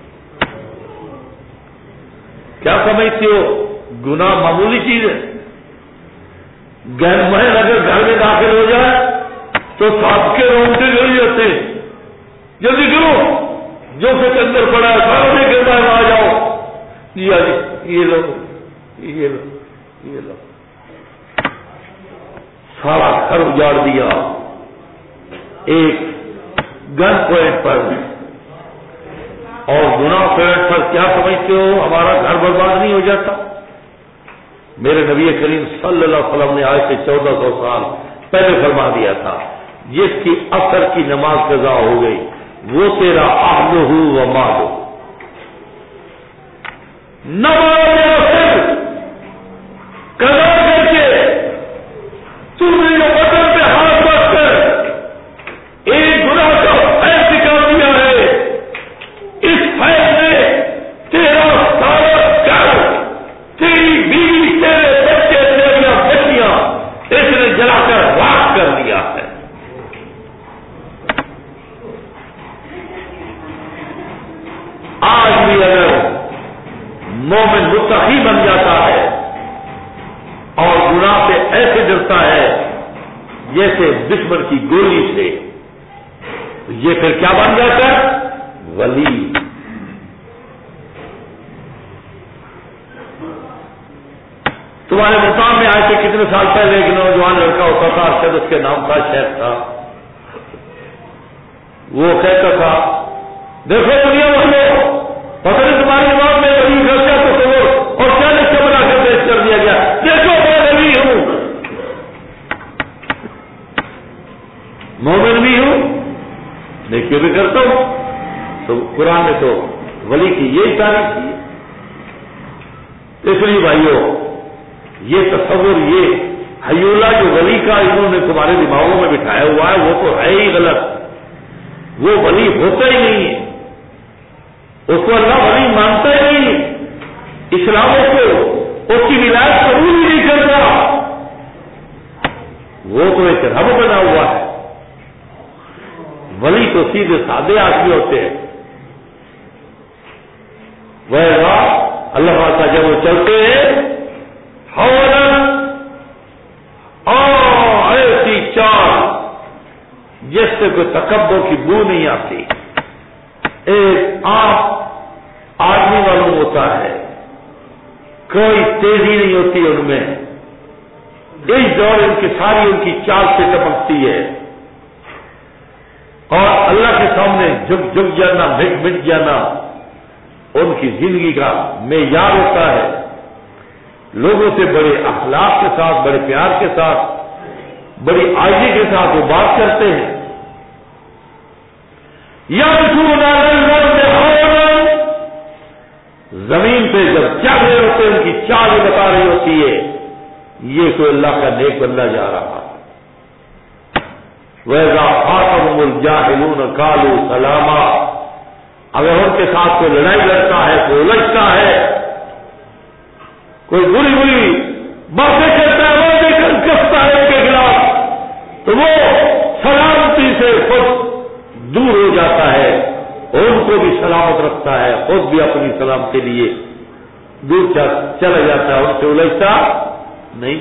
کیا سمجھتے ہو گناہ معمولی چیز ہے؟ گہن محل اگر گھر میں داخل ہو جائے تو ساتھ کے رونگٹے گر جاتے ہیں، جلدی کرو جو کچھ اندر پڑا ہے سارا نہیں کرتا ہے، آ جاؤ، یہ لو یہ لو یہ لو، سارا گھر اجاڑ دیا ایک گن پوائنٹ پر۔ اور گناہ پوائنٹ پر کیا سمجھتے ہو ہمارا گھر برباد نہیں ہو جاتا؟ میرے نبی کریم صلی اللہ علیہ وسلم نے آج سے 1400 سال پہلے فرما دیا تھا، جس کی عصر کی نماز قضا ہو گئی وہ تیرا اہلہ و مالہ، نماز قضا کر کے تم نے جو بدن پہ ہاتھ رکھ کر ایک گناہ کا فیض نکال دیا ہے، اس فیض نے تیرا سارا گھر، تیری بیوی، تیرے بچے، تیریاں بچیاں اس نے جلا کر راکھ کر دیا ہے۔ آج بھی اگر مومن متقی بن جاتا ہے اور گناہ سے ایسے ڈرتا ہے جیسے دشمن کی گولی سے، تو یہ پھر کیا بن جاتا ہے؟ ولی۔ تمہارے مقام میں آج سے کتنے سال پہلے ایک نوجوان لڑکا ہوتا تھا، شاید اس کے نام تھا، شیخ تھا، وہ کہتا تھا دیکھو دنیا والوں، پتہ نہیں تمہاری دماغ میں ولی کا کیا تصور اور کیا لکھ بنا کر پیش کر دیا گیا، دیکھو میں ولی ہوں، مومن بھی ہوں، نیکی بھی کرتا ہوں۔ تو قرآن نے تو ولی کی یہی تعریف کی ہے۔ اس لیے بھائیوں، یہ تصور، یہ حیولہ جو ولی کا انہوں نے تمہارے دماغوں میں بٹھایا ہوا ہے، وہ تو ہے ہی غلط، وہ ولی ہوتا ہی نہیں ہے، اس کو اللہ ولی مانتا ہی نہیں، اسلام کو اس کی ولایت قبول ہی نہیں کرتا، وہ تو ایک رب بنا ہوا ہے۔ ولی تو سیدھے سادے آدمی ہوتے ہیں، وہ اللہ تعالیٰ جب وہ چلتے ہیں ایسی چال جس سے کوئی تکبر کی بو نہیں آتی، ایک عام آدمی معلوم ہوتا ہے، کوئی تیزی نہیں ہوتی ان میں، اس دور ان کی ساری ان کی چال سے ٹپکتی ہے اور اللہ کے سامنے جھک جانا مٹ جانا ان کی زندگی کا معیار ہوتا ہے. لوگوں سے بڑے اخلاق کے ساتھ، بڑے پیار کے ساتھ، بڑی عاجزی کے ساتھ وہ بات کرتے ہیں. زمین پہ جب چل رہے ہوتے ہیں ان کی چال بتا رہی ہوتی ہے یہ کوئی اللہ کا نیک بندہ جا رہا. وَإِذَا خَاطَبَهُمُ الْجَاهِلُونَ قَالُوا سَلَامًا. اگر ان کے ساتھ کوئی لڑائی لڑتا ہے، کوئی الجھتا ہے، کوئی بری باتیں کرتا ہے، باتیں کستا ہے ان کے خلاف، تو وہ سلامتی سے خود دور ہو جاتا ہے اور ان کو بھی سلامت رکھتا ہے، خود بھی اپنی سلامتی کے لیے دور چلا جاتا ہے، ان سے الجھتا نہیں.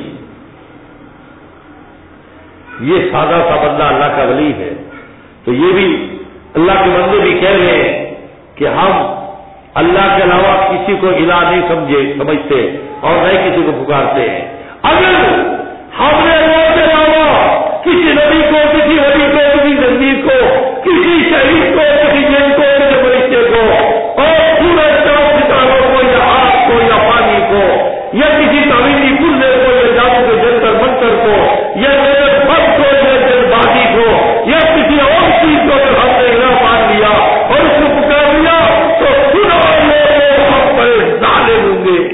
یہ سادہ سا بندہ اللہ کا ولی ہے. تو یہ بھی اللہ کے بندے بھی کہہ رہے ہیں کہ ہم اللہ کے علاوہ کسی کو الہ نہیں سمجھتے اور نہ کسی کو پکارتے ہیں. اگر ہم نے اللہ کے علاوہ کسی نبی کو، کسی ولی کو، کسی نبی کو، کسی شہید کو، کسی جن کو، کسی فرشتے کو اور پورے چار ستاروں کو یا آگ کو یا پانی کو یا کسی تعمیری پلے کو یا جادو کے جنتر منتر کو یا پھل کو یا جل بازی کو یا کسی اور چیز کو اگر ہم نے الہ مان لیا اور اس کو پکار لیا تو سنا لوگ ہم پر ظالم ہوں گے.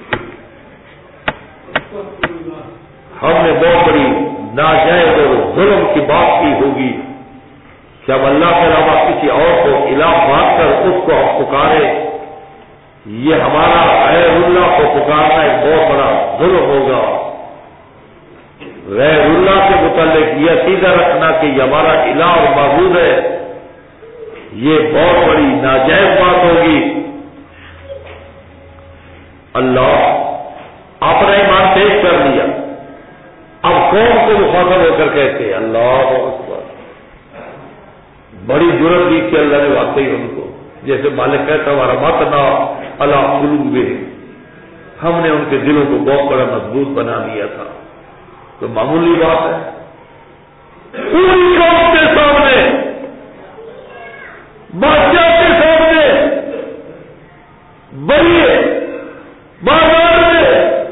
ہم نے بہت بڑی ناجائز اور ظلم کی بات کی ہوگی کہ اب اللہ کے علاوہ کسی اور کو الہ مان کر اس کو ہم پکارے. یہ ہمارا غیر اللہ کو پکارنا ایک بہت بڑا ظلم ہوگا. غیر اللہ کے متعلق یہ عقیدہ رکھنا کہ یہ ہمارا الہ اور معبود ہے، یہ بہت بڑی ناجائز بات ہوگی. اللہ اپنا ایمان پیش کر لیا، اب قوم کو مخاطب ہو کر کہتے ہیں اللہ اکبر. بڑی جرت دی کہ اللہ نے واقعی ان کو، جیسے مالک کہتا ہمارا متنا اللہ قلوبہم، ہم نے ان کے دلوں کو بہت بڑا مضبوط بنا دیا تھا. تو معمولی بات ہے پوری قوم کے سامنے، بادشاہ کے سامنے، بڑی بازار میں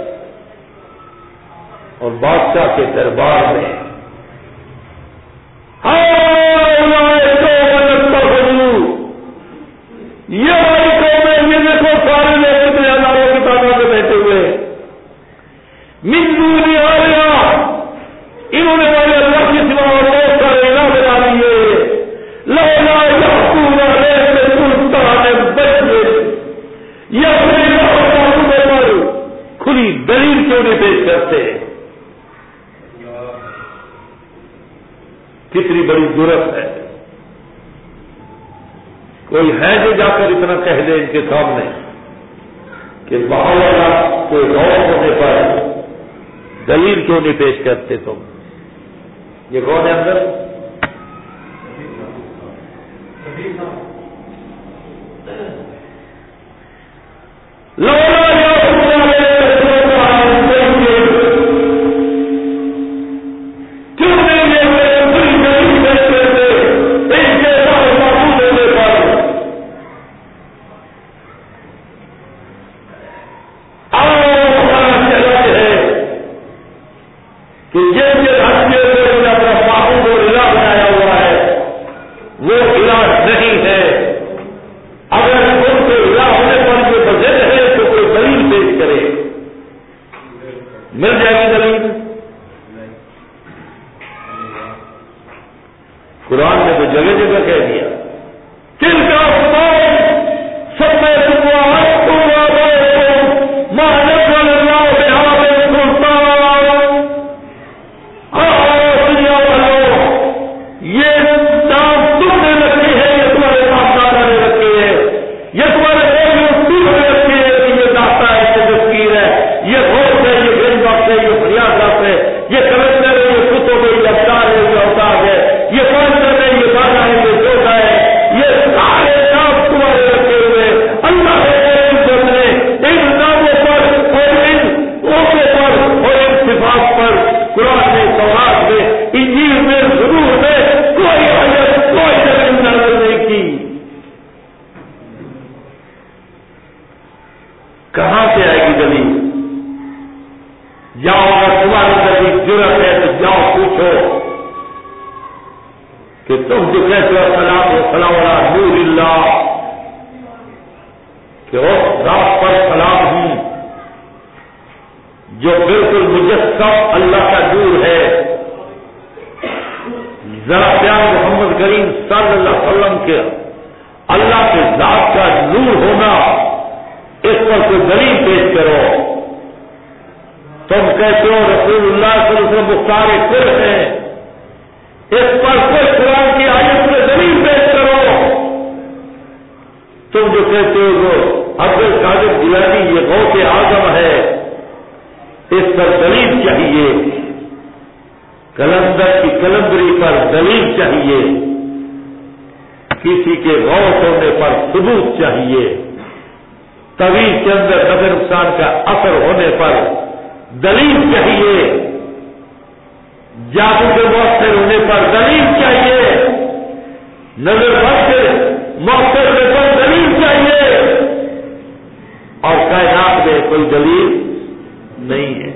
اور بادشاہ کے دربار میں یہ ہماری قوم ہے. یہ دیکھو سارے لوگ کتنے ہزاروں کی تعداد میں بیٹھے ہوئے من دون آلہہ، انہوں نے ہمارے اللہ کے سوا اور بہت سارے الہ بنا لیے. لولا یأتون علیہم بسلطان بین، یہ اپنے الہ اور معبود پر کھلی دلیل کیوں نہیں پیش کرتے؟ کتنی بڑی جرت ہے. کوئی ہے جو جا کر اتنا کہہ دے ان کے سامنے کہ بہاولا کوئی غور ہونے پر دلیل کیوں نہیں پیش کرتے تم؟ یہ کون ہے اندر؟ قرآن نے تو جگہ جگہ کہہ دیا کل کا سب میں یہ نام تم نے رکھی ہے، یہ تمہارے پاس کی. کہاں سے آئے گی دلیل؟ جاؤ اگر تمہاری دلیل جرأت ہے تو جاؤ پوچھو کہ تم جو کہتے ہو سلام و سلام علی نور اللہ، کہ اس ذات پر سلام ہوں جو بالکل مجسم اللہ کا نور ہے. ذرا پیار محمد کریم صلی اللہ علیہ وسلم کے اللہ کے ذات کا نور ہونا، اس پر کوئی دلیل پیش کرو. تم کہتے ہو رسول اللہ صلی اللہ علیہ وسلم مختار کل ہیں، اس پر کوئی قرآن کی آیت میں دلیل پیش کرو. تم جو کہتے ہو وہ عبد القادر جیلانی یہ غوث اعظم ہے، اس پر دلیل چاہیے. کلندر کی کلندری پر دلیل چاہیے. کسی کے غوث ہونے پر ثبوت چاہیے. طویل کے اندر نفع نقصان کا اثر ہونے پر دلیل چاہیے. جادو کے مؤثر ہونے پر دلیل چاہیے. نظر بد کے مؤثر ہونے پر دلیل چاہیے. اور کائنات میں کوئی دلیل نہیں ہے.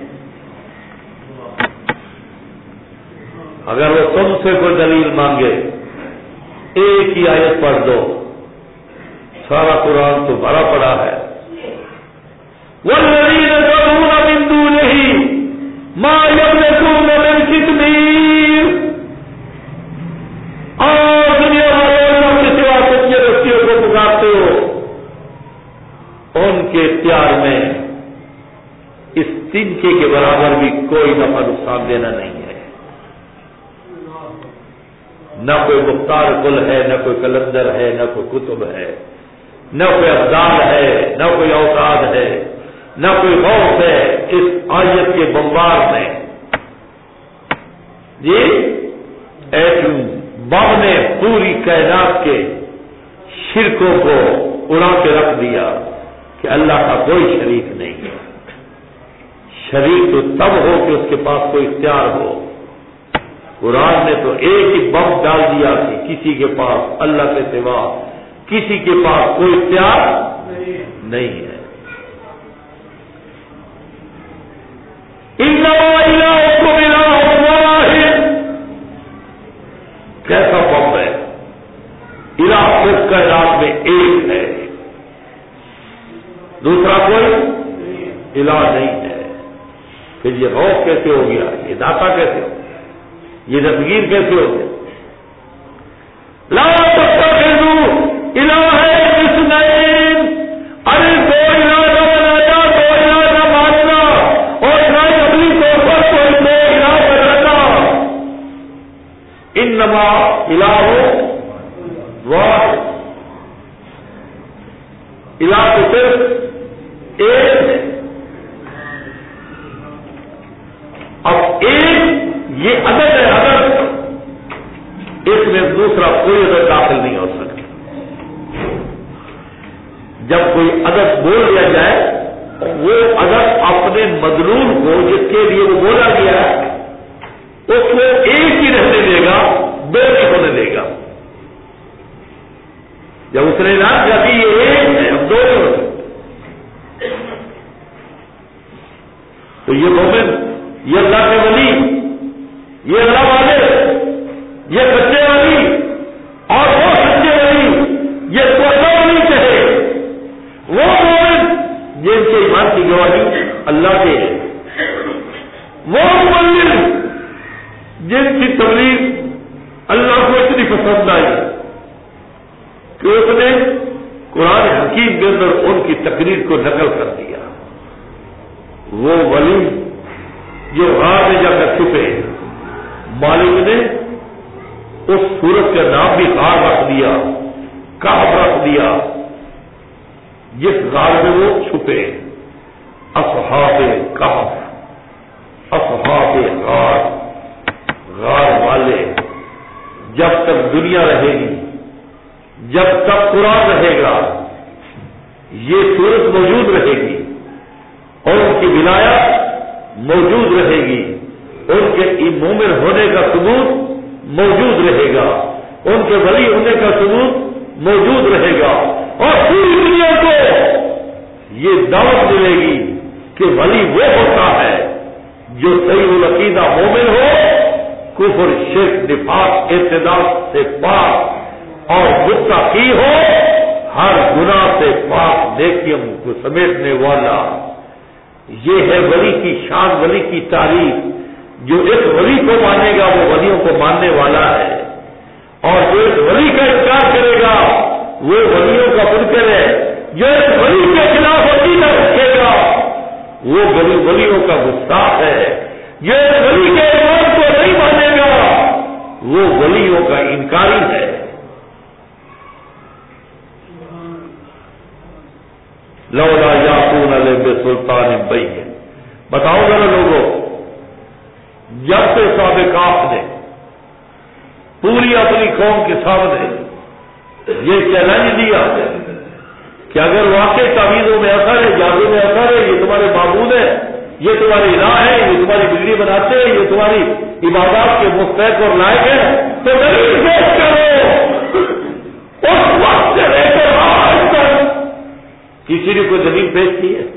اگر وہ تم سے کوئی دلیل مانگے ایک ہی آیت پڑھ دو، سارا قرآن تو بھرا پڑا ہے. وَالَّذِينَ تَدْعُونَ مِن دُونِهِ مَا يَمْلِكُونَ مِن قِطْمِيرٍ. اور دنیا والوں کے سوا سچے رسیوں کو پکارتے ہو، ان کے اختیار میں اس تنکے کے برابر بھی کوئی نفع نقصان دینا نہیں ہے. نہ کوئی مختار کل ہے، نہ کوئی کلندر ہے، نہ کوئی کتب ہے، نہ کوئی ابدال ہے، نہ کوئی اوتاد ہے، نہ کوئی غوث ہے. اس آیت کے بمبار میں جی ایک بم نے پوری کائنات کے شرکوں کو اڑا کے رکھ دیا کہ اللہ کا کوئی شریک نہیں ہے. شریک تو تب ہو کہ اس کے پاس کوئی اختیار ہو. قرآن نے تو ایک ہی بم ڈال دیا کہ کسی کے پاس اللہ کے سوا کسی کے پاس کوئی اختیار نہیں ہے. انما الہکم الہ واحد. کیسا بم ہے؟ الہ صرف کائنات میں ایک ہے، دوسرا کوئی الہ نہیں ہے. پھر یہ غوث کیسے ہو گیا؟ یہ داتا کیسے ہو گیا؟ یہ دستگیر کیسے ہو گیا؟ لا تتخذوا الہین اثنین. ارے دو الہ نہ بنانا، دو الہ نہ ماننا، اور نہ اپنی طور پر کوئی دو الہ بنانا. انما الہ واحد. الہ تو صرف ایک ہے. اب ایک یہ عدد ہے، عدد اس میں دوسرا کوئی عدد داخل نہیں ہو سکتا. جب کوئی عدد بول دیا جائے وہ عدد اپنے مدلول کو جس کے لیے وہ بولا گیا ہے اس کو ایک ہی رہنے دے گا، دو نہیں ہونے دے گا. جب اس نے اعلان کیا کہ یہ ایک ہے اب دو نہیں ہو سکتے، تو یہ مومن، یہ اللہ کے ولی، یہ اللہ والے، یہ سچے والی اور وہ سچے والی، یہ کوئی نہیں کہے وہ مومن جن کے ایمان کی گواہی اللہ کے ہے، وہ مبلغ جن کی تبلیغ اللہ کو اتنی پسند آئی کہ اس نے قرآن حکیم کے اندر ان کی تقریر کو نقل کر دیا. وہ ولی جو غار میں جا کر چھپے، مالک نے اس سورت کا نام بھی غار رکھ دیا، کہف رکھ دیا، جس غار میں وہ چھپے. اصحاب کہف، اصحاب غار، غار والے. جب تک دنیا رہے گی، جب تک قرآن رہے گا، یہ سورت موجود رہے گی اور ان کی ولایت موجود رہے گی، ان کے مومن ہونے کا ثبوت موجود رہے گا، ان کے ولی ہونے کا ثبوت موجود رہے گا، اور پوری دنیا کو یہ دعوت ملے گی کہ ولی وہ ہوتا ہے جو صحیح العقیدہ مومن ہو، کفر شرک نفاق اعتدال سے پاک اور متقی ہو، ہر گناہ سے پاک نیکیوں کو سمیٹنے والا۔ یہ ہے ولی کی شان، ولی کی تعریف۔ جو اس ولی کو مانے گا وہ ولیوں کو ماننے والا ہے، اور جو اس ولی کا انکار کرے گا وہ ولیوں کا منکر ہے۔ جو اس ولی کے خلاف عقیدہ رکھے گا وہ ولیوں کا گستاخ ہے۔ جو اس ولی کے ایمان کو نہیں مانے گا وہ ولیوں کا انکاری ہے۔ لولا یاتون علیہم بسلطان بین، بتاؤ ذرا لوگوں، جب سے سابقات نے پوری اپنی قوم کے سامنے یہ چیلنج دیا کہ اگر واقعی تعویذوں میں اثر ہے، جادو میں اثر ہے، یہ تمہارے معبود ہے، یہ تمہاری الہ ہے، یہ تمہاری بگڑی بناتے ہیں، یہ تمہاری عبادات کے مستحق اور لائق ہے، تو دلیل پیش کرو۔ اس وقت سے لے کر آج تک کسی نے کوئی دلیل پیش کی ہے؟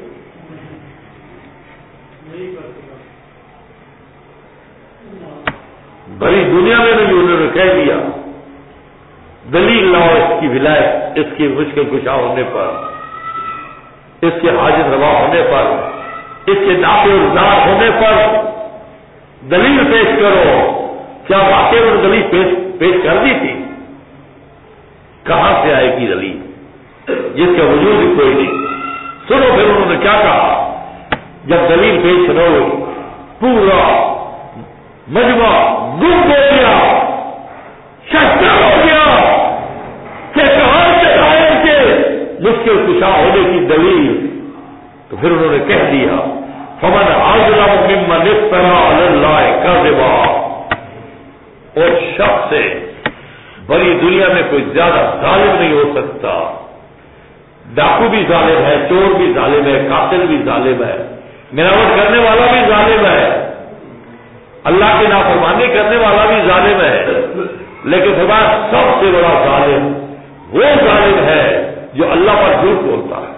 بڑی دنیا میں نہیں، انہوں نے کہہ دیا دلیل لاؤ اس کی ولایت، اس کی مشکل کشا ہونے پر، اس کے حاجت روا ہونے پر، اس کے نافع الزار ہونے پر دلیل پیش کرو۔ کیا واقعی انہوں نے دلیل پیش کر دی تھی؟ کہاں سے آئے گی دلیل جس کا وجود ہی کوئی نہیں؟ سنو پھر انہوں نے کیا کہا جب دلیل پیش نہ ہوئی، پورا مجمع گم ہو گیا، شکر ہو گیا کہ کہاں سے آئے کہ مشکل کشا ہونے کی دلیل؟ تو پھر انہوں نے کہہ دیا فمن اظلم ممن افترى علی اللہ کذبا، اور شخص سے بڑی دنیا میں کوئی زیادہ ظالم نہیں ہو سکتا۔ ڈاکو بھی ظالم ہے، چور بھی ظالم ہے، قاتل بھی ظالم ہے، ملاوٹ کرنے والا بھی ظالم ہے، اللہ کی نافرمانی کرنے والا بھی ظالم ہے، لیکن فرمایا سب سے بڑا ظالم وہ ظالم ہے جو اللہ پر جھوٹ بولتا ہے۔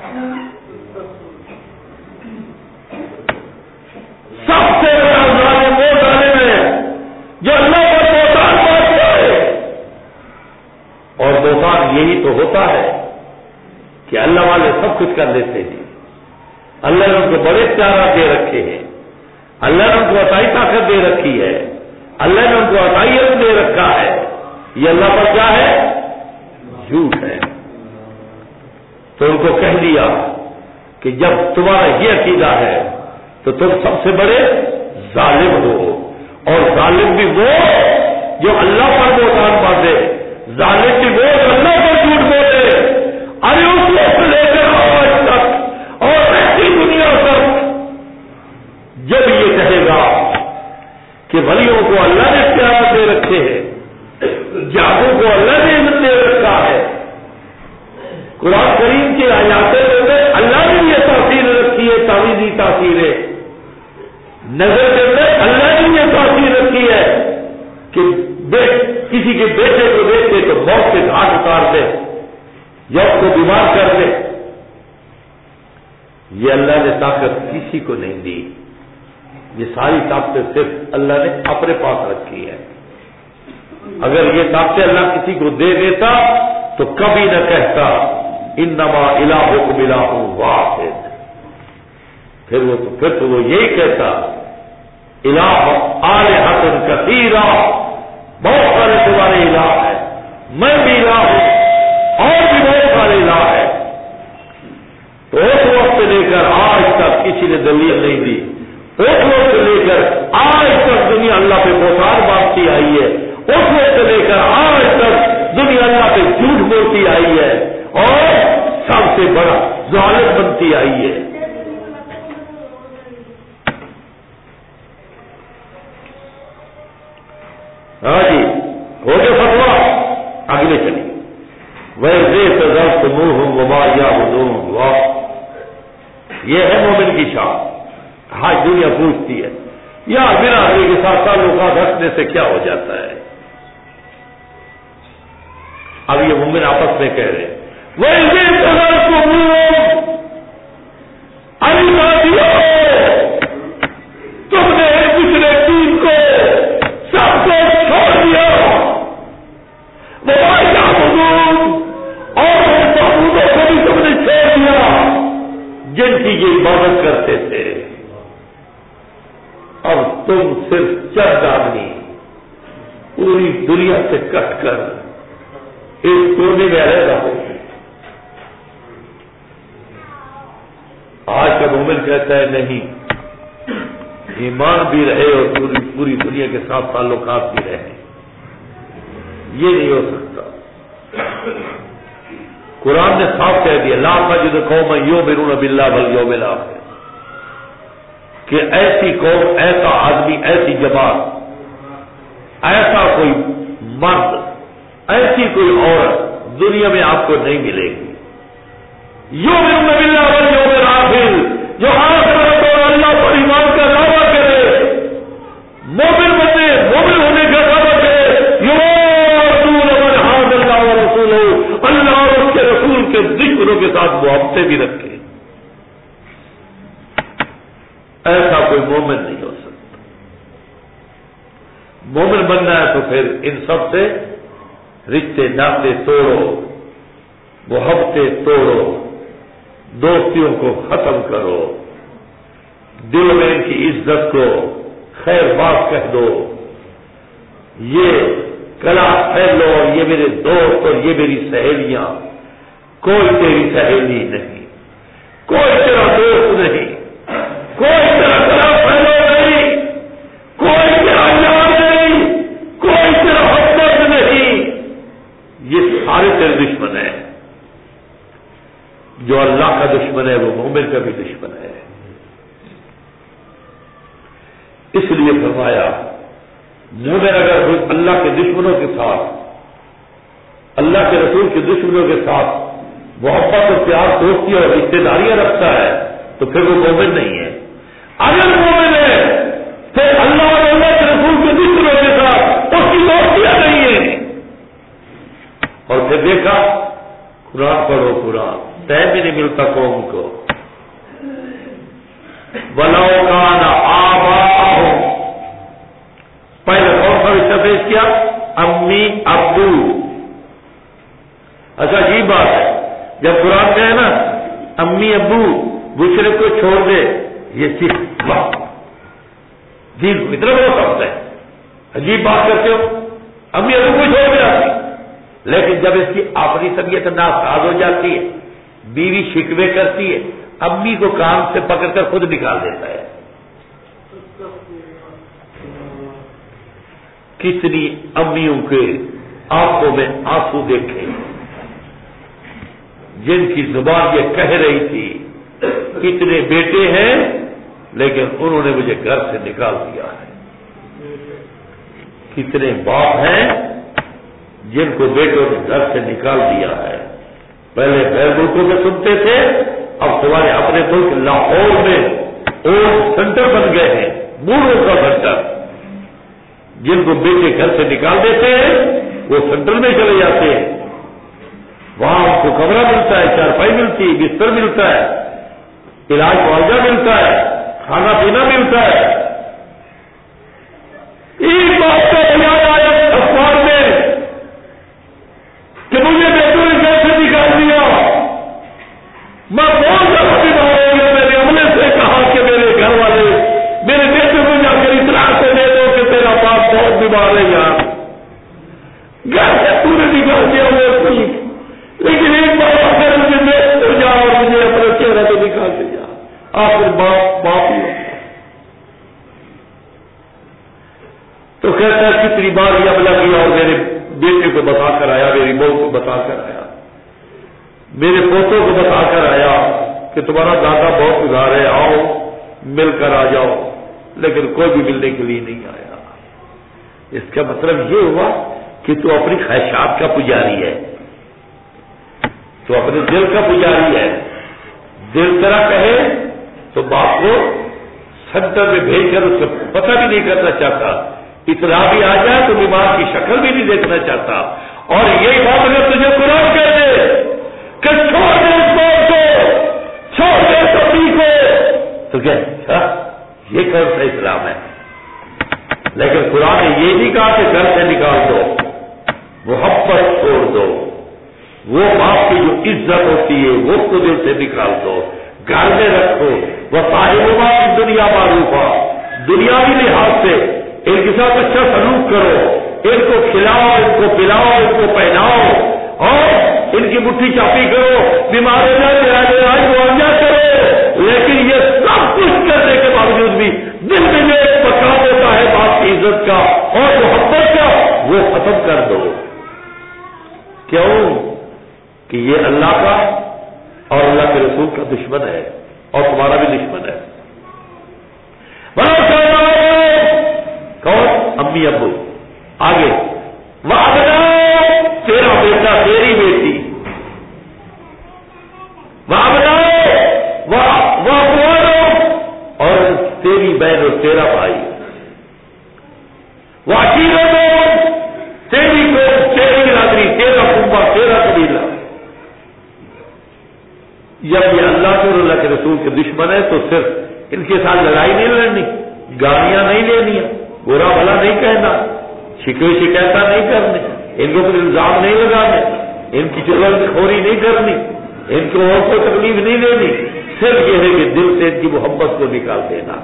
سب سے بڑا ظالم وہ ظالم ہے جو اللہ پر بہتان باندھتا ہے، اور بہتان یہی تو ہوتا ہے کہ اللہ والے سب کچھ کر لیتے ہیں، اللہ نے ان کو بڑے اختیارات دے رکھے ہیں، اللہ نے ان کو عطائی طاقت دے رکھی ہے، اللہ نے ان کو عطائی علم دے رکھا ہے، یہ اللہ پر کیا ہے؟ جھوٹ ہے۔ تو ان کو کہہ دیا کہ جب تمہارا یہ عقیدہ ہے تو تم سب سے بڑے ظالم ہو، اور ظالم بھی وہ جو اللہ پر بہتان باندھے، ظالم بھی وہ جو اللہ پر جھوٹ بولے۔ ارے اس وقت لے کر آج تک اور ایسی دنیا تک جب یہ کہے گا کہ ولیوں کو اللہ نے اختیارات دے رکھے ہیں، جادو کو اللہ نے علم دے رکھا ہے، قرآن کریم کی آیات میں اللہ نے یہ تاثیر رکھی ہے، تعویذی تاثیریں، نظر کے اندر اللہ نے یہ تاثیر رکھی ہے کہ کسی کے بیٹے کو دیکھتے تو موت سے گھاٹ اتار دے یا اس کو بیمار کر دے۔ یہ اللہ نے طاقت کسی کو نہیں دی، یہ ساری طاقتیں صرف اللہ نے اپنے پاس رکھی ہے۔ اگر یہ طاقتیں اللہ کسی کو دے دیتا تو کبھی نہ کہتا انما الہکم الہ واحد، پھر تو وہ یہی کہتا الہ آلہۃ کثیرہ، بہت سارے تمہارے الہ ہیں، میں بھی الہ ہوں اور بھی بہت سارے الہ ہیں۔ تو اس وقت سے لے کر آج تک کسی نے دلیل نہیں دی، اس وقت سے لے کر آج تک دنیا اللہ پہ بہتان باندھتی آئی ہے، اس وقت سے لے کر آج تک دنیا اللہ پہ جھوٹ بولتی آئی ہے اور سب سے بڑا ظالم بنتی آئی ہے۔ ہاں جی، ہو گیا فتوا، اگلے چلیے ویسے تذرتموہم وما یعبدون، واہ، یہ ہے مومن کی شان۔ ہاں دنیا پوچھتی ہے یا برادری کے ساتھ تعلقات رکھنے سے کیا ہو جاتا ہے؟ اب یہ مومن آپس میں کہہ رہے تم نے پچھلے دین کو سب کو چھوڑ دیا، اور معبودوں کو بھی تم نے چھوڑ دیا جن کی یہ عبادت کرتے تھے. اب تم صرف چند آدمی پوری دنیا سے کٹ کر اس کونے میں رہ رہا ہو. آج کا مومن کہتا ہے نہیں، ایمان بھی رہے اور پوری دنیا کے ساتھ تعلقات بھی رہے. یہ نہیں ہو سکتا. قرآن نے صاف کہہ دیا لا تجد قوما یؤمنون باللہ والیوم الآخر، کہ ایسی قوم، ایسا آدمی، ایسی جماعت، ایسا کوئی مرد، ایسی کوئی عورت دنیا میں آپ کو نہیں ملے گی. یؤمنون باللہ والیوم الآخر، جو آخرت اور اللہ پر ایمان کا دعویٰ کرے، مومن بنے، مومن ہونے کا دعویٰ کرے. یؤمنون من حاد اللہ ورسولہ، اللہ اور اس کے رسول کے ذکروں کے ساتھ محبتیں بھی رکھے. ایسا کوئی مومن نہیں ہو سکتا. مومن بننا ہے تو پھر ان سب سے رشتے ناطے توڑو، محبتیں توڑو، دوستیوں کو ختم کرو، دل میں ان کی عزت کو خیر بات کہہ دو. یہ کلا پھیلو، یہ میرے دوست اور یہ میری سہیلیاں، کوئی تیری سہیلی نہیں، کوئی تیرا دوست نہیں، کوئی تیرا کلا پھیلو نہیں، کوئی تیرا یار نہیں، کوئی تیرا ہمدرد نہیں. یہ سارے تیرے دشمن ہیں. جو اللہ کا دشمن ہے وہ مومن کا بھی دشمن ہے. اس لیے فرمایا مومن اگر اللہ کے دشمنوں کے ساتھ، اللہ کے رسول کے دشمنوں کے ساتھ محبت اور پیار، دوستی اور رشتے داریاں رکھتا ہے تو پھر وہ مومن نہیں ہے. اگر مومن ہے پھر اللہ اور اللہ کے رسول کے دشمنوں کے ساتھ اس کی دوستیاں نہیں ہیں. اور پھر دیکھا قرآن پڑھو، قرآن ٹائم بھی نہیں ملتا قوم کو. وَلَوْ كَانَ آبَاؤُهُمْ، پہلے کون سا رشتہ پیش کیا؟ امی ابو. اچھا عجیب بات ہے، جب قرآن میں ہے نا امی ابو مشرک کو چھوڑ دے، یہ صرف دین کو اتنا بڑا سخت ہے. عجیب بات کرتے ہو، امی ابو کو چھوڑ دیا. لیکن جب اس کی اپنی طبیعت ناساز ہو جاتی ہے، بیوی شکوے کرتی ہے، امی کو کان سے پکڑ کر خود نکال دیتا ہے. کتنی امیوں کے آنکھوں میں آنسو دیکھے جن کی زبان یہ کہہ رہی تھی کتنے بیٹے ہیں لیکن انہوں نے مجھے گھر سے نکال دیا ہے. کتنے باپ ہیں جن کو بیٹوں نے گھر سے نکال دیا ہے. پہلے غیر ملکوں میں سنتے تھے، اب تمہارے اپنے ملک لاہور میں اولڈ سینٹر بن گئے ہیں، بوڑھوں کا سینٹر. جن کو بیٹے گھر سے نکال دیتے ہیں وہ سینٹر میں چلے جاتے ہیں. وہاں ان کو کمرہ ملتا ہے، چارپائی ملتی ہے، بستر ملتا ہے، علاج معاوضہ ملتا ہے، کھانا پینا ملتا ہے. ایک بات کا بیان آیا اخبار میں کہ مجھے بیٹوں نے گھر سے نکال دیا. میں بہت زیادہ بیمار ہو گیا. میں نے عملے سے کہا کہ میرے گھر والے میرے بیٹے کو جا کر اطلاع سے دے دو کہ تیرا باپ بہت بیمار ہے یار. گھر سے تو نے نکال دیا وہ ٹھیک، لیکن ایک بار اگر مجھے بیٹھ ہو جا اور مجھے اپنا چہرہ تو نکال دیا. آخر باپ ہی ہوتا. تو کہتا ہے کتنی بار یہ عملہ کیا اور میرے بیٹے کو بتا کر آیا، میری بہو کو بتا کر آیا، میرے پوتوں کو بتا کر آیا کہ تمہارا دادا بہت ادھار ہے، آؤ مل کر آ جاؤ. لیکن کوئی بھی ملنے کے لیے نہیں آیا. اس کا مطلب یہ ہوا کہ تو اپنی خواہشات کا پجاری ہے، تو اپنے دل کا پجاری ہے. دل طرح کہے تو باپ کو سینٹر میں بھیج کر اس کو پتہ بھی نہیں کرنا چاہتا. اطلاع بھی آ جائے تو بیمار کی شکل بھی نہیں دیکھنا چاہتا. اور یہی بات اگر تجھے قرآن کہہ دے کہ چھوڑ دے اس بات کو، چھوڑ دے سبھی کو، تو کیا یہ کون سا اسلام ہے؟ لیکن قرآن نے یہ نہیں کہا کہ گھر سے نکال دو، محبت چھوڑ دو، وہ باپ کی جو عزت ہوتی ہے وہ کو دل سے نکال دو، گھر میں رکھو، وہ صاحبہ کی دنیا معروف، دنیاوی لحاظ سے ان کے ساتھ اچھا سلوک کرو، ان کو کھلاؤ، ان کو پلاؤ، ان کو پہناؤ، اور ان کی مٹھی چاپی کرو، بیمار ہو جائے معاوضہ کرو، لیکن یہ سب کچھ کرنے کے باوجود بھی دل میں جو ایک مقام ہوتا ہے باپ کی عزت کا اور محبت کا، وہ ختم کر دو۔ کیوں؟ کہ یہ اللہ کا اور اللہ کے رسول کا دشمن ہے اور تمہارا بھی دشمن ہے۔ کون؟ امی ابو۔ آگے تیرا بیٹا تیری بیٹی، اور تیری بہن اور تیرا بھائی، تیری قوم، تیری برادری، تیرا کنبہ، تیرا قبیلہ۔ جب یہ اللہ کے اور اللہ کے رسول کے دشمن ہے تو صرف ان کے ساتھ لڑائی نہیں لڑنی، گالیاں نہیں لینی، برا بھلا نہیں کہنا، شکوے شکایت نہیں کرنی، ان کو پھر الزام نہیں لگانے، ان کی چغل خوری نہیں کرنی، ان کو اور کو تکلیف نہیں دینی، صرف یہ ہے کہ دل سے ان کی محبت کو نکال دینا،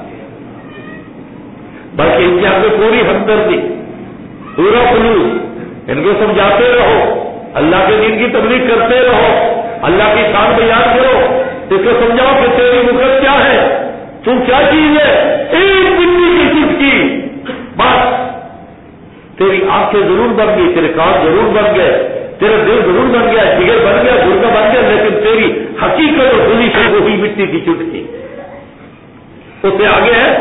بلکہ ان کے آگے پوری ہمدردی، پورا خلوص، ان کو سمجھاتے رہو، اللہ کے دین کی تبلیغ کرتے رہو، اللہ کی شان بیان کرو، اس کو سمجھاؤ کہ تیری مقصد کیا ہے، تم کیا چیز ہے، ایک مٹی کی چٹکی، بس تیری آنکھیں ضرور بن گئی، تیرے کان ضرور بن گئے، تیرا دل ضرور بن گیا، جگر بن گیا، گردہ بن گیا، لیکن تیری حقیقت اور دلی سے وہی مٹی کی چٹکی۔ اس سے آگے ہے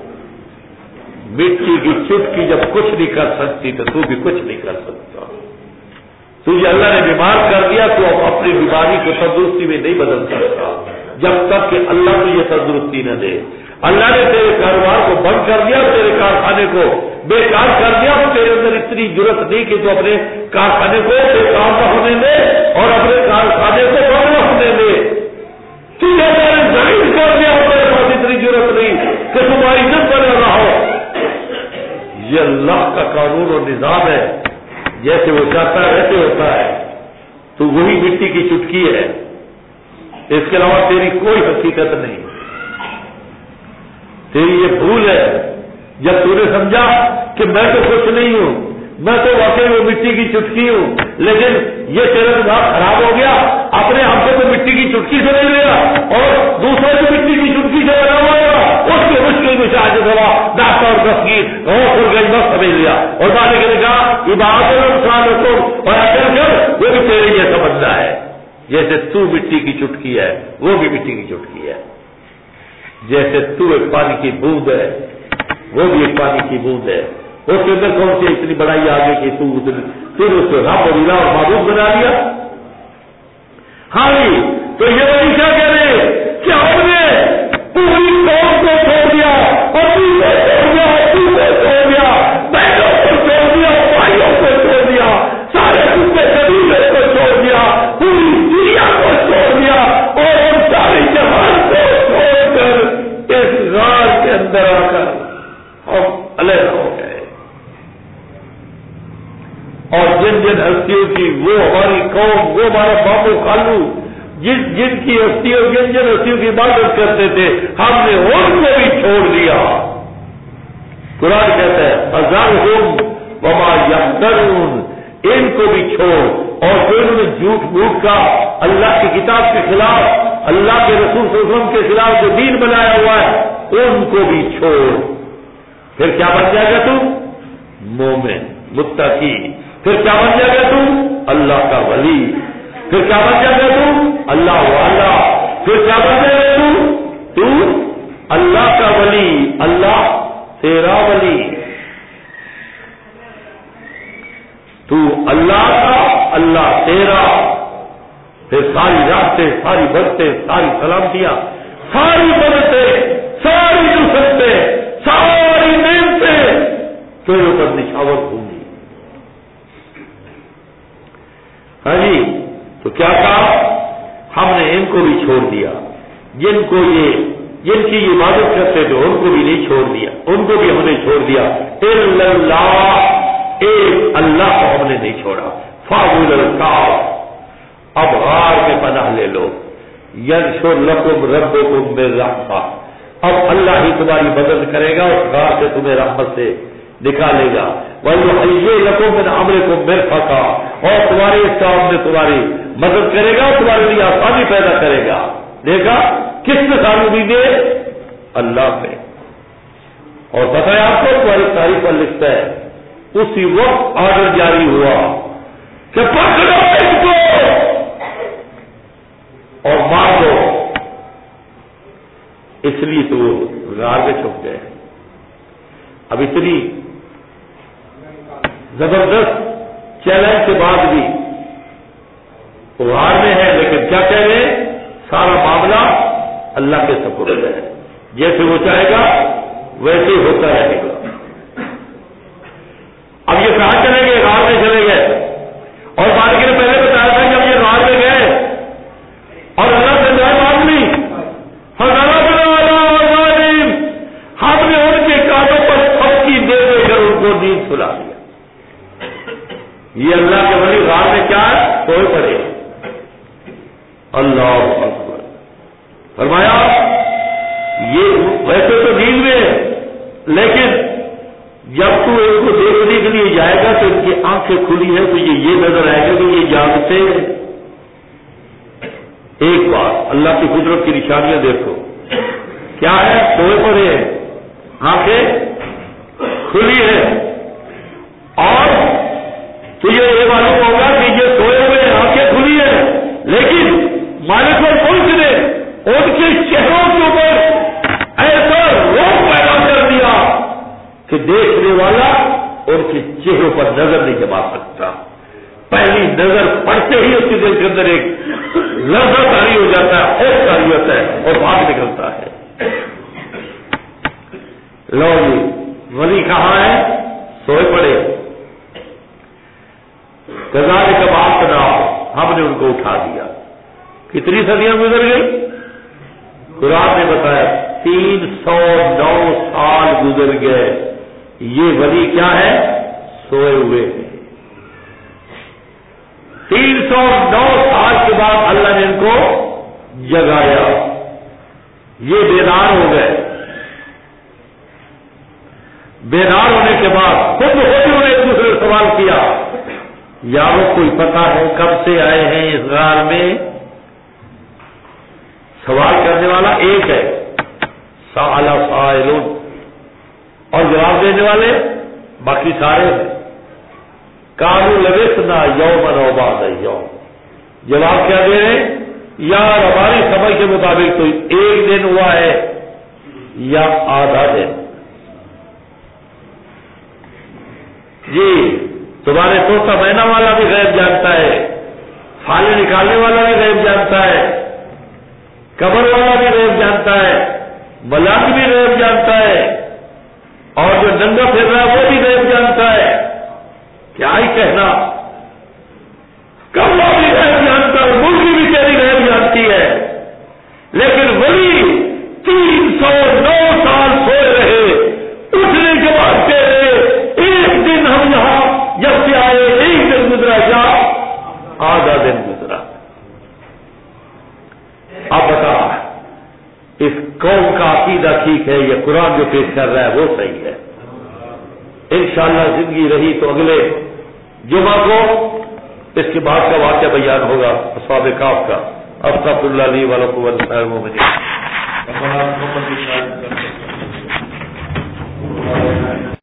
مٹی کی چٹکی جب کچھ نہیں کر سکتی تو تو بھی کچھ نہیں کر سکتا۔ تجھے اللہ نے بیمار کر دیا تو اب اپنی بیماری کو تندرستی میں نہیں بدل سکتا جب تک کہ اللہ تجھے تندرستی نہ دے۔ اللہ نے تیرے کاروبار کو بند کر دیا، تیرے کارخانے کو بیکار کر دیا، تو تیرے اندر اتنی ضرورت نہیں کہ تو اپنے کارخانے کو بیکار نہ ہونے دے اور اپنے کارخانے کو بند نہ ہونے دے۔ تجھے میں نے ظاہر کر دیا، تیرے پاس اتنی ضرورت نہیں کہ تمہاری عزت بن رہا ہو۔ یہ اللہ کا قانون اور نظام ہے، جیسے وہ چاہتا ہے ویسے ہوتا ہے، تو وہی مٹی کی چٹکی ہے، اس کے علاوہ تیری کوئی حقیقت نہیں۔ تیری یہ بھول ہے جب تو نے سمجھا کہ میں تو کچھ نہیں ہوں، میں تو واقعی وہ مٹی کی چٹکی ہوں، لیکن یہ تیرا دماغ خراب ہو گیا، اپنے آپ کو تو مٹی کی چٹکی سے نہیں لیا اور دوسرے کو مٹی کی چٹکی سے بنا ہوا تھا، اس کی مشکل میں شاید ہوا ڈاکٹر اور دستگیر اور گئی بس سمجھ لیا، اور مالک نے کہا عبادت اور اکل کر وہ بھی تیرے جیسا بندہ ہے، جیسے تو مٹی کی چٹکی ہے وہ بھی مٹی کی چٹکی ہے، جیسے تو ایک پانی کی بوند ہے وہ بھی ایک پانی کی بوند ہے، اس کے اندر کون سی اتنی بڑائی آگے کہ تو اس کو رب اور الہ اور معبود بنا لیا۔ ہاں جی، تو یہ وہی کیا کہہ رہے کہ ہم نے پوری قوم کو چھوڑ دیا، اور چھوڑ دیا، بہنوں کو چھوڑ دیا، بھائیوں کو چھوڑ دیا، سارے دوسرے قبیلے کو چھوڑ دیا، پوری دنیا کو چھوڑ دیا، اور ان ساری جہان کو چھوڑ کر اس غار کے اندر آ کر ہم علیحدہ ہو گئے، اور جن جن ہستیوں کی وہ ہماری قوم، وہ ہمارا بابو خالو جن کی ہستیوں، جن جن ہستیوں کی عبادت کرتے تھے، ہم نے ان کو بھی چھوڑ دیا۔ قرآن کہتا ہے فَذَرْهُمْ وَمَا يَفْتَرُونَ، ان کو بھی چھوڑ، اور جو انہوں نے جھوٹ موٹ کا اللہ کی کتاب کے خلاف، اللہ کے رسول صلی اللہ علیہ وسلم کے خلاف جو دین بنایا ہوا ہے ان کو بھی چھوڑ، پھر کیا بن جائے گا تم؟ مومن، متقی، پھر کیا بن جائے گا تم؟ اللہ کا ولی، پھر کیا بن جائے گا تم؟ اللہ والا، پھر کیا بن جائے گا تم؟ اللہ کا ولی، اللہ تیرا ولی، تو اللہ کا، اللہ تیرا، پھر ساری راستے، ساری برکتیں، ساری سلامتیاں، ساری برکتیں، ساری نصرتیں، ساری نعمتیں تیرے اوپر نچھاور ہوں گی۔ ہاں جی، تو کیا کہا؟ ہم نے ان کو بھی چھوڑ دیا، جن کی عبادت کرتے تھے ان کو بھی نہیں چھوڑ دیا، ان کو بھی ہم نے چھوڑ دیا، الا اللہ، ایک اللہ کو ہم نے نہیں چھوڑا۔ فاعبدوا الکعب، اب غار میں پناہ لے لو، ینشر لکم ربکم بالرحمہ، اب اللہ ہی تمہاری مدد کرے گا، اس غار سے تمہیں رحمت سے نکالے گا، وَيُحْيِي لَكُم مِّنْ أَمْرِكُم مِّرْفَقًا، اور تمہارے اس کام میں تمہاری مدد کرے گا، تمہارے لیے آسانی پیدا کرے گا۔ دیکھا کس نے تعلیم دے؟ اللہ نے۔ اور پتہ ہے آپ کو، تمہاری تاریخ پر لکھتا ہے اسی وقت آرڈر جاری ہوا کہ پکڑو اس کو اور مار دو، اس لیے تو وہ غار میں چھپ گئے۔ اب اتنی زبردست چیلنج کے بعد بھی وہ غار میں ہے، لیکن کیا کہہ رہے ہیں؟ سارا معاملہ اللہ کے سپرد ہے، جیسے وہ چاہے گا ویسے ہی ہوتا رہے گا۔ اب یہ کہاں چلے گئے؟ غار میں چلے گئے، اور مالک نے پہلے بتایا تھا جب یہ غار میں گئے اور اللہ سے دعا مانگ لی، ہم نے ان کے کانوں پر پھپکی دے کر ان کو نیند سلا دیا۔ یہ اللہ کے ولی غار میں کیا ہے؟ سوئے پڑے۔ اللہ اکبر، فرمایا یہ ویسے تو نیند میں ہے، لیکن جب تو ان کو دیکھنے کے لیے جائے گا تو ان کی آنکھیں کھلی ہیں تو یہ نظر آئے گا کہ یہ جاگتے ہیں۔ ایک بات اللہ کی قدرت کی نشانیاں دیکھو، کیا ہے؟ سوئے پڑے ہیں، آنکھیں کھلی ہیں، اور تجھے یہ معلوم ہوگا کہ یہ سوئے ہوئے آنکھیں کھلی ہیں، لیکن مالک اور ملک نے ان کے چہروں کے اوپر ایسا روپ پیدا کر دیا کہ دیکھنے والا ان کے چہروں پر نظر نہیں جما سکتا۔ پہلی نظر پڑتے ہی اس کے دل کے اندر ایک لرزہ طاری ہو جاتا ہے، خوف طاری ہوتا ہے اور بھاگ نکلتا ہے۔ لو جی، ولی کہاں ہے؟ سوئے پڑے۔ کذالک بعثناہم، ہم نے ان کو اٹھا دیا۔ کتنی صدیاں گزر گئی؟ قرآن نے بتایا 309 سال گزر گئے، یہ ولی کیا ہے؟ سوئے ہوئے ہیں۔ 309 سال کے بعد اللہ نے ان کو جگایا، یہ بیدار ہو گئے۔ بیدار ہونے کے بعد خود انہوں نے ایک دوسرے سے سوال کیا، یارو کوئی پتہ ہے کب سے آئے ہیں اس غار میں؟ سوال کرنے والا ایک ہے، سأل سائل، اور جواب دینے والے باقی سارے ہیں۔ قالوا لبثنا یوما او بعض یوم، جواب کیا دے رہے ہیں؟ یار ہماری سمجھ کے مطابق تو ایک دن ہوا ہے یا آدھا دن۔ جی تمہارے طوطا مینا والا بھی غیب جانتا ہے، پھالے نکالنے والا بھی غیب جانتا ہے، قبر والا بھی غیب جانتا ہے، ملاک بھی غیب جانتا ہے، اور جو ننگا پھر رہا ہے وہ بھی غیب جانتا ہے۔ کیا ہی کہنا، کبلا بھی غیب جانتا ہے، ملک بھی تیری غیب جانتی ہے، لیکن ولی 309 سال سوئے رہے، اٹھنے کے بعد کہہ رہے ایک دن ہم یہاں جب سے آئے ایک دن گزرا، کیا آدھا دن گزرا۔ اب بتا اس قوم کا عقیدہ ٹھیک ہے، یہ قرآن جو پیش کر رہا ہے وہ صحیح ہے؟ انشاءاللہ زندگی رہی تو اگلے جمعہ کو اس کے بعد کا واقعہ بیان ہوگا اصحاب کہف کا۔ استغفر اللہ لی ولکم ولسائر المؤمنین۔